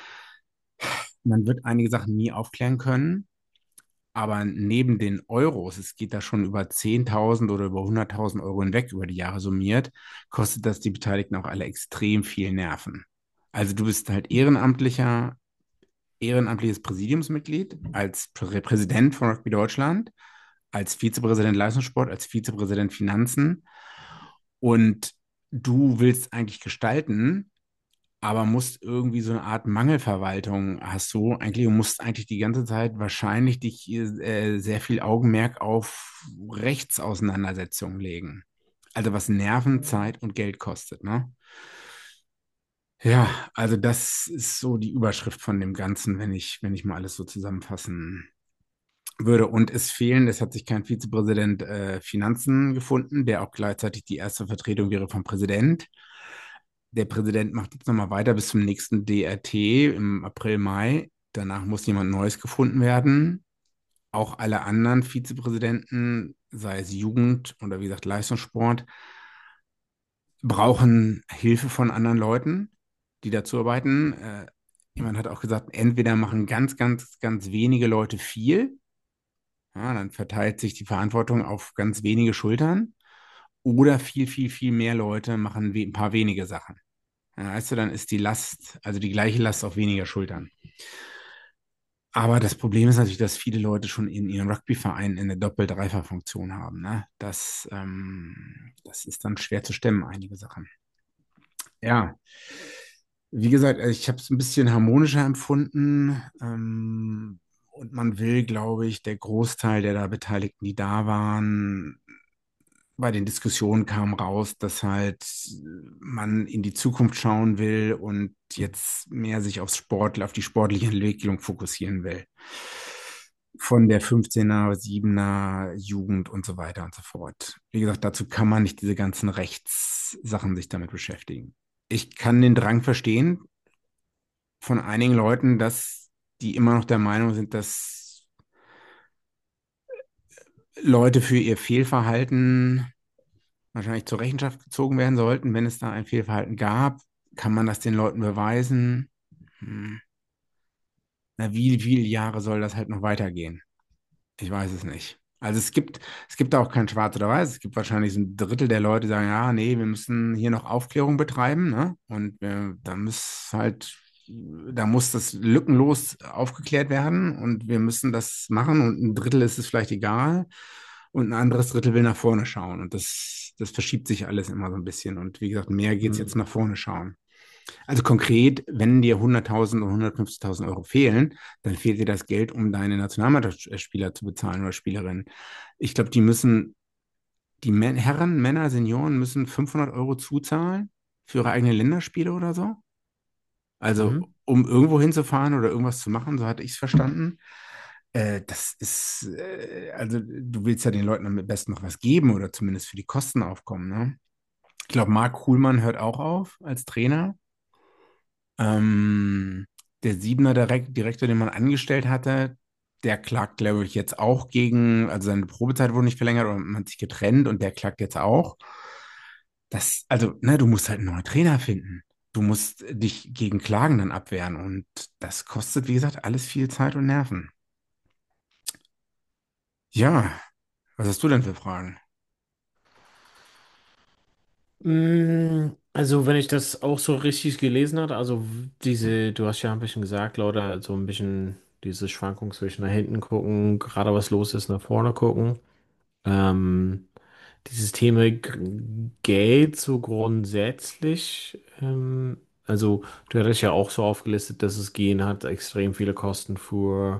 Man wird einige Sachen nie aufklären können. Aber neben den Euros, es geht da schon über zehntausend oder über hunderttausend Euro hinweg über die Jahre summiert, kostet das die Beteiligten auch alle extrem viel Nerven. Also du bist halt ehrenamtlicher, ehrenamtliches Präsidiumsmitglied, als Prä Präsident von Rugby Deutschland, als Vizepräsident Leistungssport, als Vizepräsident Finanzen und du willst eigentlich gestalten, aber musst irgendwie so eine Art Mangelverwaltung hast du eigentlich und musst eigentlich die ganze Zeit wahrscheinlich dich äh, sehr viel Augenmerk auf Rechtsauseinandersetzungen legen. Also was Nerven, Zeit und Geld kostet, ne? Ja, also das ist so die Überschrift von dem Ganzen, wenn ich, wenn ich mal alles so zusammenfassen würde. Und es fehlen, es hat sich kein Vizepräsident äh, Finanzen gefunden, der auch gleichzeitig die erste Vertretung wäre vom Präsident. Der Präsident macht jetzt nochmal weiter bis zum nächsten D R T im April, Mai. danach muss jemand Neues gefunden werden. Auch alle anderen Vizepräsidenten, sei es Jugend oder wie gesagt Leistungssport, brauchen Hilfe von anderen Leuten, die dazu arbeiten. Äh, jemand hat auch gesagt, entweder machen ganz, ganz, ganz wenige Leute viel, ja, dann verteilt sich die Verantwortung auf ganz wenige Schultern, oder viel, viel, viel mehr Leute machen we ein paar wenige Sachen. Ja, weißt du, dann ist die Last, also die gleiche Last auf weniger Schultern. Aber das Problem ist natürlich, dass viele Leute schon in ihren Rugbyvereinen eine Doppel-Dreifach-Funktion haben. Ne? Das, ähm, das ist dann schwer zu stemmen, einige Sachen. Ja, wie gesagt, ich habe es ein bisschen harmonischer empfunden. Ähm, und man will, glaube ich, der Großteil der da Beteiligten, die da waren, bei den Diskussionen kam raus, dass halt man in die Zukunft schauen will und jetzt mehr sich aufs Sport, auf die sportliche Entwicklung fokussieren will. Von der fünfzehner, siebener Jugend und so weiter und so fort. Wie gesagt, dazu kann man nicht diese ganzen Rechtssachen sich damit beschäftigen. Ich kann den Drang verstehen von einigen Leuten, dass die immer noch der Meinung sind, dass Leute für ihr Fehlverhalten wahrscheinlich zur Rechenschaft gezogen werden sollten. Wenn es da ein Fehlverhalten gab, kann man das den Leuten beweisen? Hm. Na, wie viele Jahre soll das halt noch weitergehen? Ich weiß es nicht. Also es gibt, es gibt auch kein Schwarz oder Weiß. Es gibt wahrscheinlich so ein Drittel der Leute, die sagen, ja, nee, wir müssen hier noch Aufklärung betreiben, ne? Und wir, da muss halt, da muss das lückenlos aufgeklärt werden und wir müssen das machen. Und ein Drittel ist es vielleicht egal und ein anderes Drittel will nach vorne schauen. Und das, das verschiebt sich alles immer so ein bisschen. Und wie gesagt, mehr geht es jetzt Mhm. nach vorne schauen. Also konkret, wenn dir hunderttausend oder hundertfünfzigtausend Euro fehlen, dann fehlt dir das Geld, um deine Nationalmannschaftsspieler zu bezahlen oder Spielerinnen. Ich glaube, die müssen, die Män- Herren, Männer, Senioren müssen fünfhundert Euro zuzahlen für ihre eigenen Länderspiele oder so. Also, Mhm. um irgendwo hinzufahren oder irgendwas zu machen, so hatte ich es verstanden. Äh, das ist, äh, also du willst ja den Leuten am besten noch was geben oder zumindest für die Kosten aufkommen, ne? Ich glaube, Marc Kuhlmann hört auch auf als Trainer. Ähm, der Siebener Direkt Direktor, den man angestellt hatte, der klagt, glaube ich, jetzt auch gegen, also seine Probezeit wurde nicht verlängert oder man hat sich getrennt und der klagt jetzt auch. Das, also, ne, du musst halt einen neuen Trainer finden. Du musst dich gegen Klagen dann abwehren und das kostet, wie gesagt, alles viel Zeit und Nerven. Ja, was hast du denn für Fragen? Mm, Also, wenn ich das auch so richtig gelesen habe, also w- diese, du hast ja ein bisschen gesagt, Leute, so ein bisschen diese Schwankung zwischen nach hinten gucken, gerade was los ist, nach vorne gucken. Ähm, Dieses Thema G- Geld so grundsätzlich, ähm, also du hattest ja auch so aufgelistet, dass es gehen hat, extrem viele Kosten für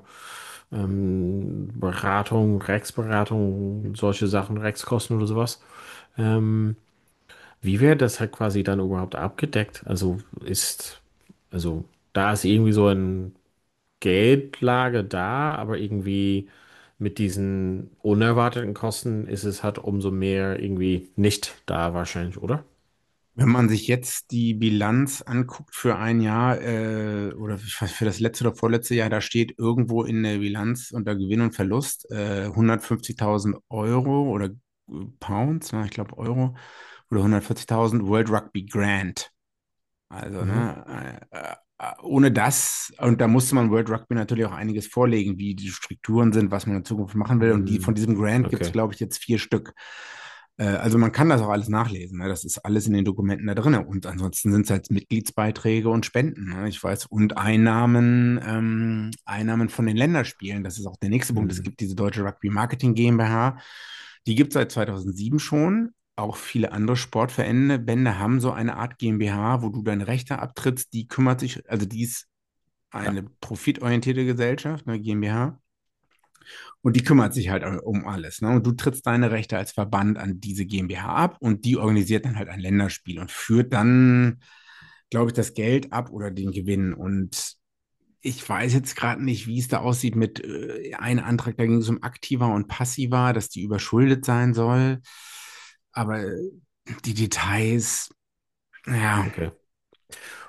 ähm, Beratung, Rechtsberatung, solche Sachen, Rechtskosten oder sowas. Ähm, Wie wäre das halt quasi dann überhaupt abgedeckt? Also ist, also da ist irgendwie so eine Geldlage da, aber irgendwie mit diesen unerwarteten Kosten ist es halt umso mehr irgendwie nicht da wahrscheinlich, oder? Wenn man sich jetzt die Bilanz anguckt für ein Jahr äh, oder für für das letzte oder vorletzte Jahr, da steht irgendwo in der Bilanz unter Gewinn und Verlust äh, hundertfünfzigtausend Euro oder äh, Pounds, ne, ich glaube Euro, oder hundertvierzigtausend World Rugby Grant. Also, Mhm. ne, äh, äh, ohne das, und da musste man World Rugby natürlich auch einiges vorlegen, wie die Strukturen sind, was man in Zukunft machen will. Und die von Mhm. diesem Grant gibt es, Okay. glaube ich, jetzt vier Stück. Äh, also man kann das auch alles nachlesen. Ne? Das ist alles in den Dokumenten da drin. Und ansonsten sind es halt Mitgliedsbeiträge und Spenden. Ne? Ich weiß, und Einnahmen, ähm, Einnahmen von den Länderspielen. Das ist auch der nächste Punkt. Es Mhm. gibt diese Deutsche Rugby Marketing GmbH. Die gibt es seit zweitausendsieben schon. Auch viele andere Sportverbände haben so eine Art GmbH, wo du deine Rechte abtrittst. Die kümmert sich, also die ist Ja. eine profitorientierte Gesellschaft, eine GmbH. Und die kümmert sich halt um alles. Ne? Und du trittst deine Rechte als Verband an diese GmbH ab und die organisiert dann halt ein Länderspiel und führt dann, glaube ich, das Geld ab oder den Gewinn. Und ich weiß jetzt gerade nicht, wie es da aussieht mit äh, einem Antrag, da ging es um aktiver und passiver, dass die überschuldet sein soll. Aber äh, die Details, ja, Okay.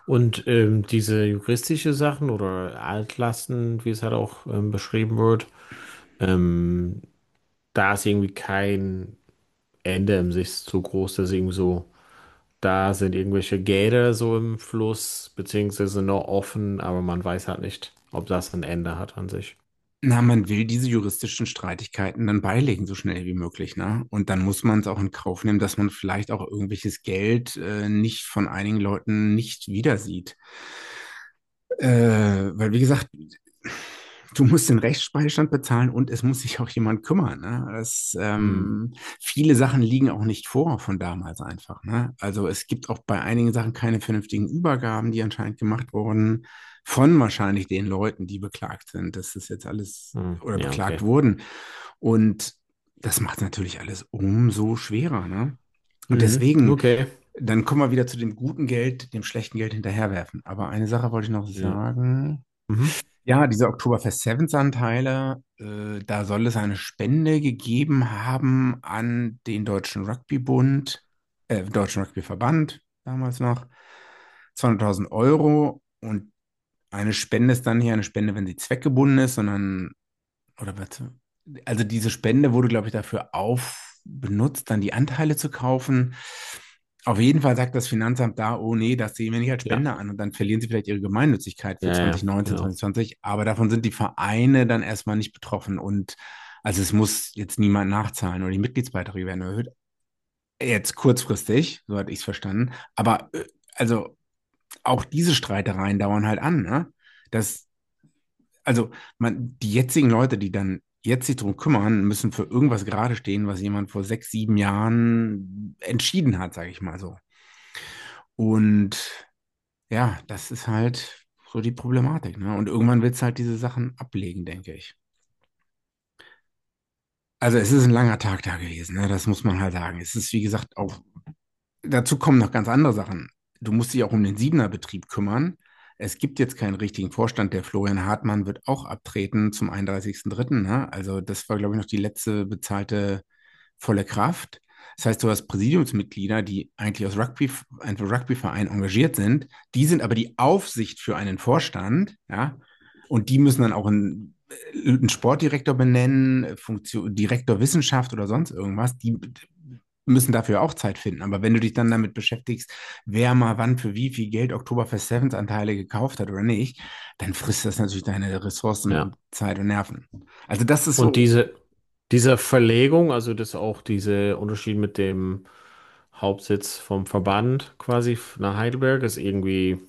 Und ähm, diese juristische Sachen oder Altlasten, wie es halt auch ähm, beschrieben wird, ähm, da ist irgendwie kein Ende im Sicht so groß, dass irgendwie so, da sind irgendwelche Gelder so im Fluss, beziehungsweise noch offen, aber man weiß halt nicht, ob das ein Ende hat an sich. Na, man will diese juristischen Streitigkeiten dann beilegen, so schnell wie möglich, ne? Und dann muss man es auch in Kauf nehmen, dass man vielleicht auch irgendwelches Geld äh, nicht von einigen Leuten nicht wieder sieht. Äh, weil, wie gesagt, du musst den Rechtsbeistand bezahlen und es muss sich auch jemand kümmern. Ne? Das, Hm. ähm, viele Sachen liegen auch nicht vor von damals einfach. Ne? Also es gibt auch bei einigen Sachen keine vernünftigen Übergaben, die anscheinend gemacht wurden von wahrscheinlich den Leuten, die beklagt sind. Das ist jetzt alles Hm. oder Ja, beklagt okay. wurden. Und das macht natürlich alles umso schwerer. Ne? Und Mhm. deswegen, Okay. dann kommen wir wieder zu dem guten Geld, dem schlechten Geld hinterherwerfen. Aber eine Sache wollte ich noch Ja. sagen. Mhm. Ja, diese Oktoberfest Sevens Anteile, äh, da soll es eine Spende gegeben haben an den Deutschen Rugbybund, äh, Deutschen Rugbyverband, damals noch, zweihunderttausend Euro. Und eine Spende ist dann nicht eine Spende, wenn sie zweckgebunden ist, sondern, oder was? Also diese Spende wurde, glaube ich, dafür auf benutzt, dann die Anteile zu kaufen. Auf jeden Fall sagt das Finanzamt da, oh nee, das sehen wir nicht als Ja. Spende an und dann verlieren sie vielleicht ihre Gemeinnützigkeit für Ja, ja, zwanzig neunzehn, genau. zwanzig zwanzig, aber davon sind die Vereine dann erstmal nicht betroffen und also es muss jetzt niemand nachzahlen oder die Mitgliedsbeiträge werden erhöht. Jetzt kurzfristig, so hatte ich es verstanden, aber äh, also auch diese Streitereien dauern halt an, ne? Das also man, die jetzigen Leute, die dann jetzt sich drum kümmern, müssen für irgendwas gerade stehen, was jemand vor sechs, sieben Jahren entschieden hat, sage ich mal so. Und ja, das ist halt so die Problematik, ne? Und irgendwann wird es halt diese Sachen ablegen, denke ich. Also es ist ein langer Tag da gewesen, ne? Das muss man halt sagen. Es ist, wie gesagt, auch dazu kommen noch ganz andere Sachen. Du musst dich auch um den Siebener-Betrieb kümmern. Es gibt jetzt keinen richtigen Vorstand. Der Florian Hartmann wird auch abtreten zum einunddreißigsten dritten. Ne? Also das war, glaube ich, noch die letzte bezahlte volle Kraft. Das heißt, du hast Präsidiumsmitglieder, die eigentlich aus Rugby, einem Rugbyverein engagiert sind. Die sind aber die Aufsicht für einen Vorstand. Ja? Und die müssen dann auch einen, einen Sportdirektor benennen, Funktion, Direktor Wissenschaft oder sonst irgendwas. Die müssen dafür auch Zeit finden. Aber wenn du dich dann damit beschäftigst, wer mal wann für wie viel Geld Oktoberfest Sevens Anteile gekauft hat oder nicht, dann frisst das natürlich deine Ressourcen Ja. und Zeit und Nerven. Also das ist Und so, diese, diese Verlegung, also das auch diese Unterschied mit dem Hauptsitz vom Verband quasi nach Heidelberg, ist irgendwie,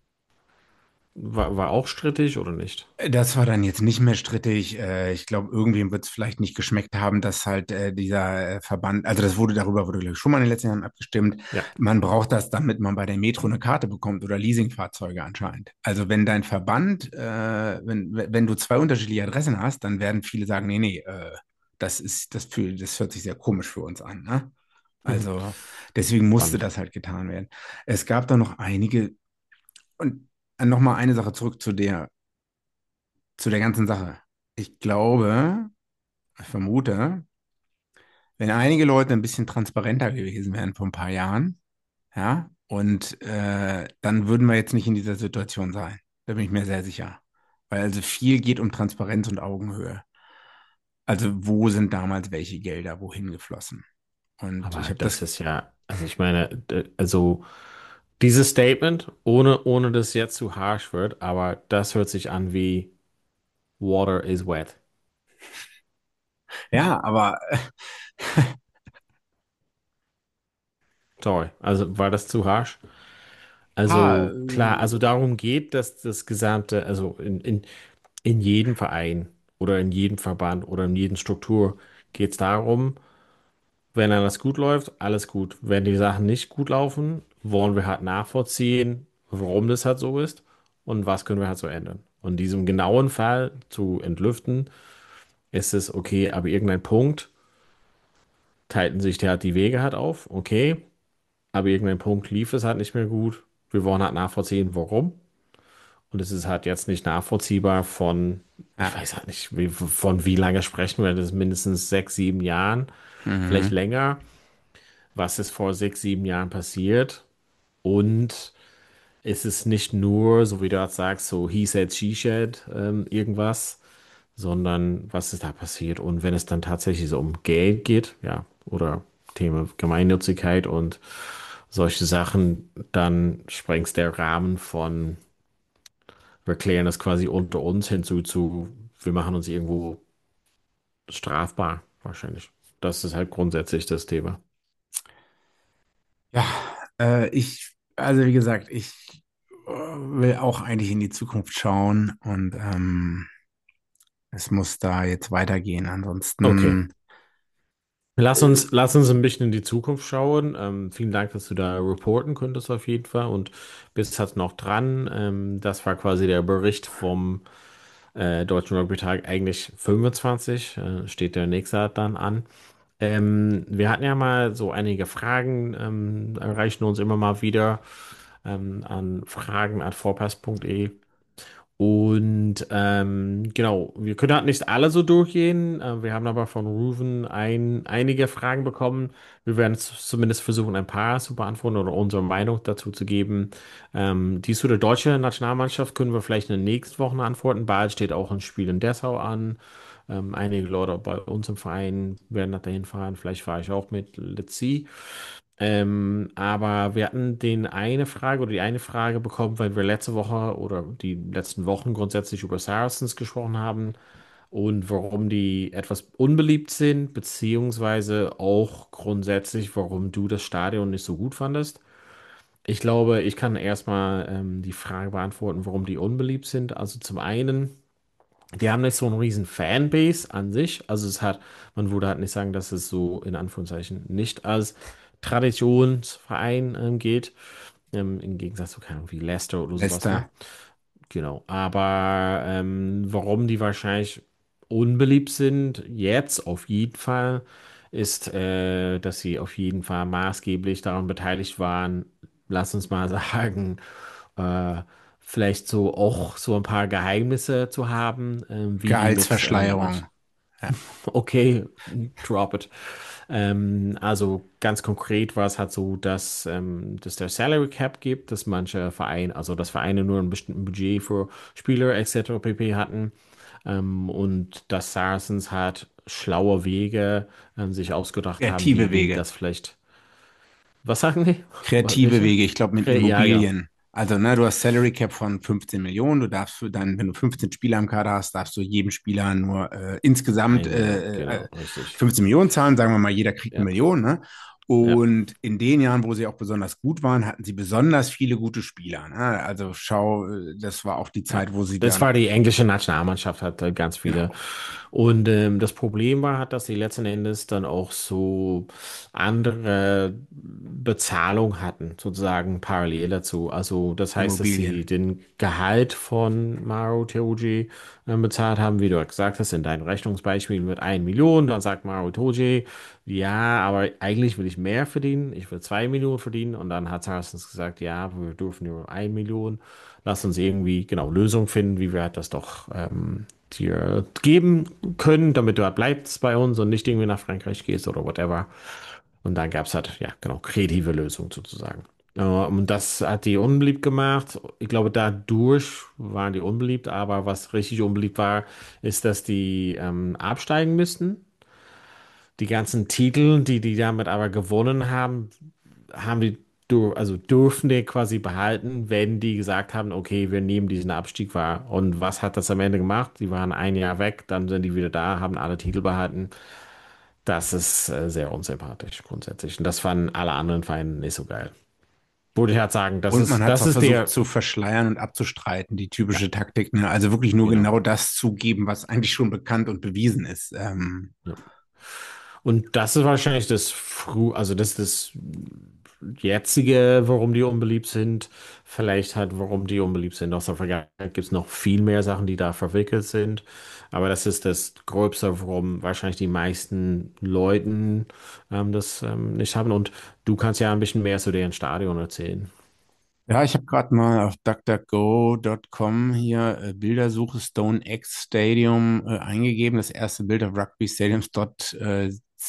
war, war auch strittig oder nicht? das war dann jetzt nicht mehr strittig. Äh, ich glaube, irgendwem wird es vielleicht nicht geschmeckt haben, dass halt äh, dieser äh, Verband, also das wurde darüber wurde, glaube ich, schon mal in den letzten Jahren abgestimmt. Ja. Man braucht das, damit man bei der Metro eine Karte bekommt oder Leasingfahrzeuge anscheinend. Also wenn dein Verband, äh, wenn, wenn du zwei unterschiedliche Adressen hast, dann werden viele sagen, nee, nee, äh, das ist, das für, das hört sich sehr komisch für uns an, ne? Also deswegen musste Spannend. das halt getan werden. Es gab da noch einige, und nochmal eine Sache zurück zu der zu der ganzen Sache. Ich glaube, ich vermute, wenn einige Leute ein bisschen transparenter gewesen wären vor ein paar Jahren, ja, und äh, dann würden wir jetzt nicht in dieser Situation sein. Da bin ich mir sehr sicher. Weil also viel geht um Transparenz und Augenhöhe. Also wo sind damals welche Gelder wohin geflossen? Und ich Aber habe das das, ist ja, also ich meine, d- also dieses Statement, ohne, ohne dass jetzt zu harsh wird, aber das hört sich an wie Water is wet. ja, aber Sorry, also war das zu harsh? ah, Also klar, also darum geht, dass das gesamte, also in, in, in jedem Verein oder in jedem Verband oder in jedem Struktur geht es darum, wenn alles gut läuft, alles gut. Wenn die Sachen nicht gut laufen, wollen wir halt nachvollziehen, warum das halt so ist und was können wir halt so ändern. Und diesem genauen Fall zu entlüften, ist es okay, aber irgendein Punkt teilten sich der halt die Wege halt auf, okay, aber irgendein Punkt lief es halt nicht mehr gut. Wir wollen halt nachvollziehen, warum. Und es ist halt jetzt nicht nachvollziehbar von, ich ja, weiß halt nicht, wie, von wie lange sprechen wir, das ist mindestens sechs, sieben Jahren, vielleicht mhm. länger. Was ist vor sechs, sieben Jahren passiert? Und ist es nicht nur, so wie du jetzt sagst, so he said, she said, ähm, irgendwas, sondern was ist da passiert? Und wenn es dann tatsächlich so um Geld geht, ja, oder Thema Gemeinnützigkeit und solche Sachen, dann sprengt der Rahmen von, wir klären das quasi unter uns hinzu zu, wir machen uns irgendwo strafbar, wahrscheinlich. Das ist halt grundsätzlich das Thema. Ja, äh, ich, also wie gesagt, ich äh, will auch eigentlich in die Zukunft schauen und ähm, es muss da jetzt weitergehen. Okay. Ansonsten, Lass uns, lass uns ein bisschen in die Zukunft schauen. Ähm, vielen Dank, dass du da reporten konntest auf jeden Fall und bist halt noch dran. Ähm, das war quasi der Bericht vom äh, Deutschen Rugby-Tag, eigentlich fünfundzwanzig, äh, steht der nächste dann an. Ähm, wir hatten ja mal so einige Fragen, ähm, erreichen uns immer mal wieder ähm, an fragen at vorpass punkt de. Und ähm, genau, wir können halt nicht alle so durchgehen. Äh, wir haben aber von Ruven ein, einige Fragen bekommen. Wir werden z- zumindest versuchen, ein paar zu beantworten oder unsere Meinung dazu zu geben. Ähm, die zu der deutschen Nationalmannschaft können wir vielleicht in den nächsten Wochen antworten. Bald steht auch ein Spiel in Dessau an. Ähm, einige Leute bei uns im Verein werden dahin fahren. Vielleicht fahre ich auch mit. Let's see. Ähm, aber wir hatten den eine Frage oder die eine Frage bekommen, weil wir letzte Woche oder die letzten Wochen grundsätzlich über Saracens gesprochen haben und warum die etwas unbeliebt sind, beziehungsweise auch grundsätzlich, warum du das Stadion nicht so gut fandest. Ich glaube, ich kann erstmal ähm, die Frage beantworten, warum die unbeliebt sind. Also zum einen, die haben nicht so einen riesen Fanbase an sich. Also es hat, man würde halt nicht sagen, dass es so in Anführungszeichen nicht als Traditionsverein ähm, geht. Ähm, im Gegensatz zu, keine Ahnung, wie Leicester oder sowas, ne? Leicester, Genau. Aber ähm, warum die wahrscheinlich unbeliebt sind, jetzt auf jeden Fall, ist, äh, dass sie auf jeden Fall maßgeblich daran beteiligt waren, lass uns mal sagen, äh, vielleicht so auch so ein paar Geheimnisse zu haben, ähm, wie die mit, ähm, Gehaltsverschleierung. Ja, okay, drop it. Ähm, also ganz konkret war es halt so, dass, ähm, dass der Salary Cap gibt, dass manche Vereine, also dass Vereine nur ein bestimmtes Budget für Spieler et cetera pp. Hatten. Ähm, und dass Saracens halt schlaue Wege ähm, sich ausgedacht haben, kreative wie die Wege. das vielleicht. Was sagen die? Kreative Welche? Wege, ich glaube mit Kre- Ja, genau. Immobilien. Also, ne, du hast Salary Cap von fünfzehn Millionen. Du darfst für dann, wenn du fünfzehn Spieler im Kader hast, darfst du jedem Spieler nur äh, insgesamt Eine Million, äh, äh, genau, richtig. fünfzehn Millionen zahlen. Sagen wir mal, jeder kriegt eine Ja, Million, ne? ja. Und in den Jahren, wo sie auch besonders gut waren, hatten sie besonders viele gute Spieler. Ne? Also schau, äh, das war auch die Ja, Zeit, wo sie das dann, war die englische Nationalmannschaft, hat äh, ganz viele. genau, Und ähm, das Problem war, hat, dass sie letzten Endes dann auch so andere Bezahlung hatten, sozusagen parallel dazu. Also das heißt, dass sie Immobilien. den Gehalt von Mauro Itoje äh, bezahlt haben, wie du gesagt hast, in deinem Rechnungsbeispiel mit ein Million. Dann sagt Mauro Itoje, ja, aber eigentlich will ich mehr verdienen. Ich will zwei Millionen verdienen. Und dann hat Saracens gesagt, ja, wir dürfen nur ein Million. Lass uns irgendwie genau Lösungen finden, wie wir das doch ähm, dir geben können, damit du halt bleibst bei uns und nicht irgendwie nach Frankreich gehst oder whatever. Und dann gab es halt, ja, genau, kreative Lösungen sozusagen. Äh, und das hat die unbeliebt gemacht. Ich glaube, dadurch waren die unbeliebt, aber was richtig unbeliebt war, ist, dass die ähm, absteigen müssten. Die ganzen Titel, die die damit aber gewonnen haben, haben die, dur- also dürfen die quasi behalten, wenn die gesagt haben, okay, wir nehmen diesen Abstieg wahr. Und was hat das am Ende gemacht? Die waren ein Jahr weg, dann sind die wieder da, haben alle Titel behalten. Das ist äh, sehr unsympathisch grundsätzlich. Und das fanden alle anderen Vereine nicht so geil. Würde ich halt sagen, das Und man ist, hat es das auch ist versucht der, zu verschleiern und abzustreiten, die ja, typische Taktik. Ne? Also wirklich nur genau. genau das zugeben, was eigentlich schon bekannt und bewiesen ist. Ähm, Ja. Und das ist wahrscheinlich das früh, also das ist das jetzige, warum die unbeliebt sind. Vielleicht halt, warum die unbeliebt sind. Aus der Vergangenheit gibt es noch viel mehr Sachen, die da verwickelt sind. Aber das ist das Gröbste, warum wahrscheinlich die meisten Leuten ähm, das ähm, nicht haben. Und du kannst ja ein bisschen mehr zu deren Stadion erzählen. Ja, ich habe gerade mal auf DuckDuckGo Punkt com hier äh, Bildersuche Stone X Stadium äh, eingegeben. Das erste Bild auf rugbystadiums Punkt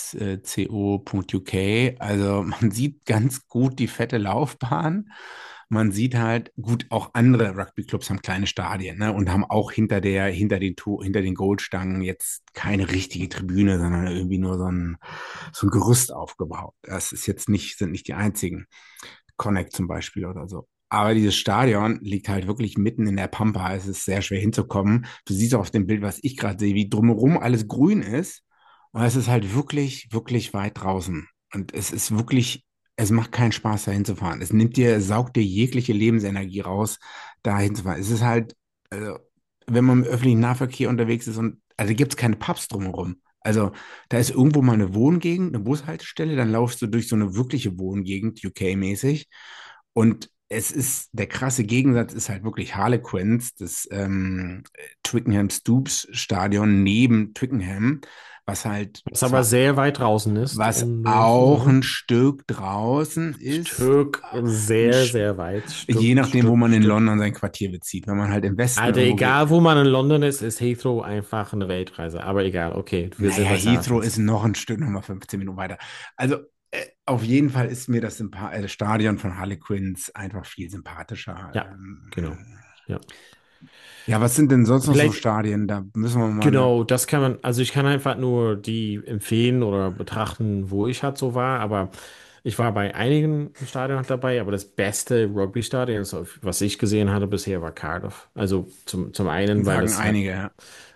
co Punkt uk. Also man sieht ganz gut die fette Laufbahn. man sieht halt, gut, auch andere Rugby-Clubs haben kleine Stadien, ne, und haben auch hinter der, hinter den, To- hinter den Goalstangen jetzt keine richtige Tribüne, sondern irgendwie nur so ein, so ein Gerüst aufgebaut. Das ist jetzt nicht, sind nicht die einzigen. Connect zum Beispiel oder so. Aber dieses Stadion liegt halt wirklich mitten in der Pampa. Es ist sehr schwer hinzukommen. Du siehst auch auf dem Bild, was ich gerade sehe, wie drumherum alles grün ist. Und es ist halt wirklich, wirklich weit draußen. Und es ist wirklich, es macht keinen Spaß, da hinzufahren. Es nimmt dir, es saugt dir jegliche Lebensenergie raus, da hinzufahren. Es ist halt, also, wenn man im öffentlichen Nahverkehr unterwegs ist und, also gibt es keine Pubs drumherum. Also, da ist irgendwo mal eine Wohngegend, eine Bushaltestelle, dann laufst du durch so eine wirkliche Wohngegend, U K-mäßig. Und es ist, der krasse Gegensatz ist halt wirklich Harlequins, das ähm, Twickenham Stoops Stadion neben Twickenham, was halt Was aber zwar, sehr weit draußen ist, was um dir zu auch sagen. ein Stück draußen ist, Stück, ein sehr, St- sehr weit. je Stück, nachdem, wo Stück, man in Stück. London sein Quartier bezieht. Wenn man halt im Westen Alter, irgendwo geht, egal wo man in London ist, ist Heathrow einfach eine Weltreise. Aber egal, okay, wir sind naja, bei Heathrow Saracens. ist noch ein Stück, nochmal fünfzehn Minuten weiter. Also äh, auf jeden Fall ist mir das Sympa äh, Stadion von Harlequins einfach viel sympathischer. Ja, genau. Ähm, Ja. ja, was sind denn sonst noch so Vielleicht, Stadien? Da müssen wir mal eine. genau, das kann man, also ich kann einfach nur die empfehlen oder betrachten, wo ich halt so war, aber ich war bei einigen Stadien dabei, aber das beste Rugby-Stadion, so, was ich gesehen hatte bisher, war Cardiff. Also zum, zum einen, weil Sagen es halt einige, ja.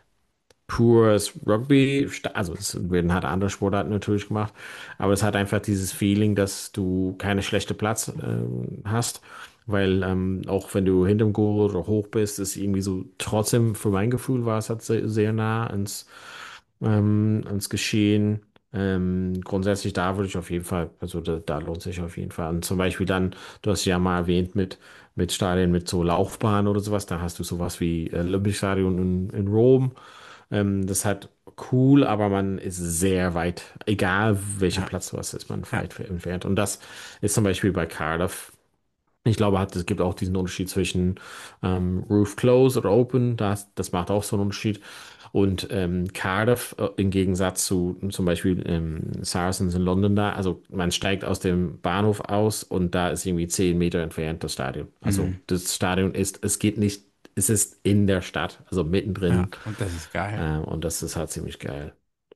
pures Rugby, also es werden halt andere Sportarten natürlich gemacht, aber es hat einfach dieses Feeling, dass du keine schlechte Platz ähm, hast, weil ähm, auch wenn du hinterm Goal oder hoch bist, ist irgendwie so, trotzdem für mein Gefühl war es halt sehr, sehr nah ans, ähm, ans Geschehen. Ähm, grundsätzlich da würde ich auf jeden Fall, also da, da lohnt sich auf jeden Fall. Und zum Beispiel dann, du hast ja mal erwähnt mit, mit Stadien mit so Laufbahnen oder sowas, da hast du sowas wie äh, Olympiastadion in, in Rom. Ähm, das ist halt cool, aber man ist sehr weit, egal welchen Ja, Platz du hast, ist man ja. weit entfernt. Und das ist zum Beispiel bei Cardiff. Ich glaube, hat, es gibt auch diesen Unterschied zwischen ähm, Roof Close oder Open. Das, das macht auch so einen Unterschied. Und ähm, Cardiff äh, im Gegensatz zu zum Beispiel ähm, Saracens in London da, also man steigt aus dem Bahnhof aus und da ist irgendwie zehn Meter entfernt das Stadion. Also Mhm. das Stadion ist, es geht nicht, es ist in der Stadt, also mittendrin. Ja, und das ist geil. Äh, und das ist halt ziemlich geil.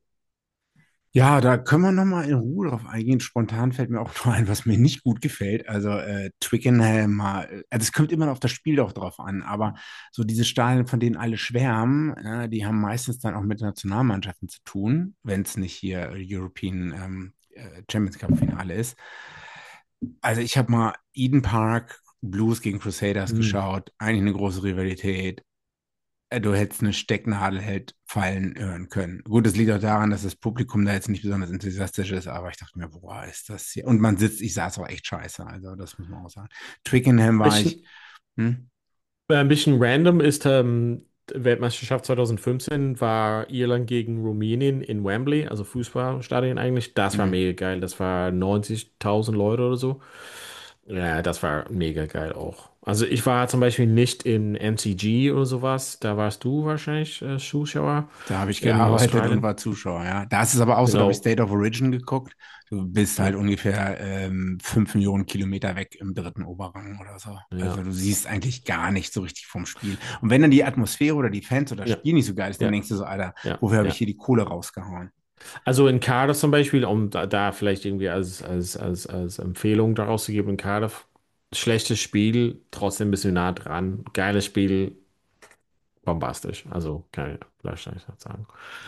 Ja, da können wir nochmal in Ruhe drauf eingehen. Spontan fällt mir auch noch ein, was mir nicht gut gefällt. Also äh, Twickenham, äh, also es kommt immer noch auf das Spiel doch drauf an, aber so diese Stadien, von denen alle schwärmen, äh, die haben meistens dann auch mit Nationalmannschaften zu tun, wenn es nicht hier European ähm, äh, Champions Cup Finale ist. Also ich habe mal Eden Park Blues gegen Crusaders Hm. geschaut, eigentlich eine große Rivalität. Äh, Du hättest eine Stecknadel hält fallen hören können. Gut, es liegt auch daran, dass das Publikum da jetzt nicht besonders enthusiastisch ist, aber ich dachte mir, boah, ist das hier. Und man sitzt, ich saß auch echt scheiße, also das muss man auch sagen. Twickenham war ich. Bisschen, Hm? äh, ein bisschen random ist ähm, Weltmeisterschaft zwanzig fünfzehn war Irland gegen Rumänien in Wembley, also Fußballstadion eigentlich. Das war Hm. mega geil. Das war neunzigtausend Leute oder so. Ja, das war mega geil auch. Also ich war zum Beispiel nicht in M C G oder sowas. Da warst du wahrscheinlich äh, Zuschauer Da habe ich in gearbeitet und Australien. war Zuschauer, ja. Da ist es aber auch so, da habe ich Genau. State of Origin geguckt. Du bist halt Ja, ungefähr ähm, fünf Millionen Kilometer weg im dritten Oberrang oder so. Also ja, du siehst eigentlich gar nicht so richtig vom Spiel. Und wenn dann die Atmosphäre oder die Fans oder das ja, Spiel nicht so geil ist, dann ja, denkst du so, Alter, ja, wofür habe ich ja. hier die Kohle rausgehauen? Also in Cardiff zum Beispiel, um da, da vielleicht irgendwie als, als, als, als Empfehlung daraus zu geben, in Cardiff, schlechtes Spiel, trotzdem ein bisschen nah dran. Geiles Spiel, bombastisch. Also kann ich vielleicht nicht sagen.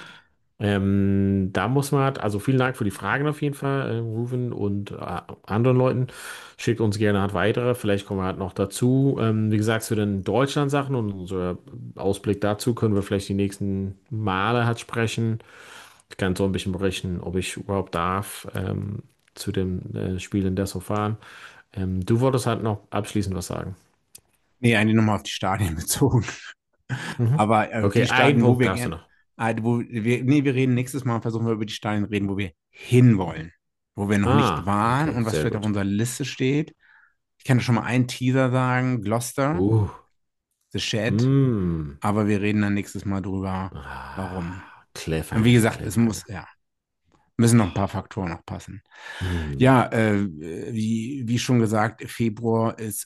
Ähm, da muss man, halt- also vielen Dank für die Fragen auf jeden Fall, äh, Ruven und äh, anderen Leuten. Schickt uns gerne halt weitere. Vielleicht kommen wir halt noch dazu. Ähm, wie gesagt, zu den Deutschland-Sachen und unser Ausblick dazu können wir vielleicht die nächsten Male halt sprechen. Ich kann so ein bisschen berichten, ob ich überhaupt darf, ähm, zu dem äh, Spiel in Dessau fahren. Ähm, du wolltest halt noch abschließend was sagen. Nee, eigentlich nochmal auf die Stadien bezogen. Mhm. Aber äh, Okay, die einen Stadien, wo Punkt wir darfst du gern, noch. äh, wo wir, nee, wir reden nächstes Mal, versuchen wir über die Stadien reden, wo wir hinwollen. Wo wir noch nicht Ah, waren okay, und was sehr vielleicht auf gut. unserer Liste steht. Ich kann schon mal einen Teaser sagen, Gloucester, Uh, The Shed, mm. aber wir reden dann nächstes Mal drüber, warum. Ah, Und wie Cliffhanger, gesagt, es muss, Cliffhanger. ja, Müssen noch ein paar Faktoren noch passen. Mhm. Ja, äh, wie, wie schon gesagt, Februar ist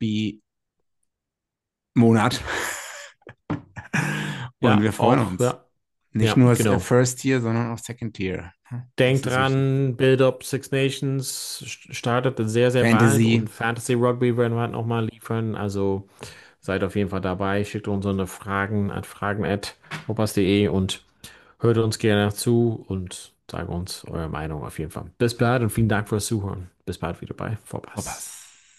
Rugby-Monat. Und ja, wir freuen auch, uns. Ja. Nicht ja, nur genau. First Tier, sondern auch Second Tier. Denkt dran, Build-Up Six Nations startet sehr, sehr Fantasy. bald und Fantasy Rugby werden wir noch mal liefern. Also seid auf jeden Fall dabei. Schickt uns eine Fragen at fragen at vorpass punkt de und hört uns gerne zu und sagt uns eure Meinung auf jeden Fall. Bis bald und vielen Dank fürs Zuhören. Bis bald wieder bei Vorpass. Vorpass.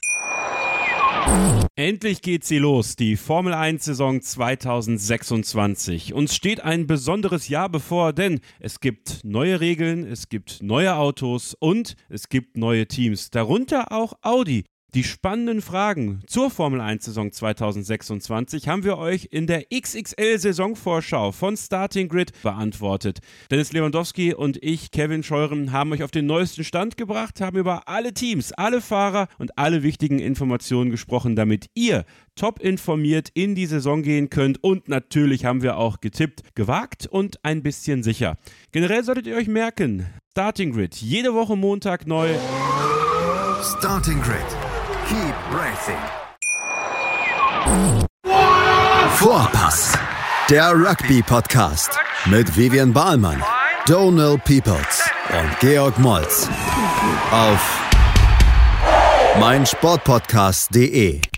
Endlich geht sie los, die Formel eins Saison zwanzig sechsundzwanzig. Uns steht ein besonderes Jahr bevor, denn es gibt neue Regeln, es gibt neue Autos und es gibt neue Teams, darunter auch Audi. Die spannenden Fragen zur Formel eins Saison zwanzig sechsundzwanzig haben wir euch in der X X L-Saisonvorschau von Starting Grid beantwortet. Dennis Lewandowski und ich, Kevin Scheuren, haben euch auf den neuesten Stand gebracht, haben über alle Teams, alle Fahrer und alle wichtigen Informationen gesprochen, damit ihr top informiert in die Saison gehen könnt. Und natürlich haben wir auch getippt, gewagt und ein bisschen sicher. Generell solltet ihr euch merken, Starting Grid, jede Woche Montag neu. Starting Grid. Keep racing. Vorpass, der Rugby-Podcast mit Vivian Bahlmann, Donald Peoples und Georg Moltz auf meinsportpodcast punkt de.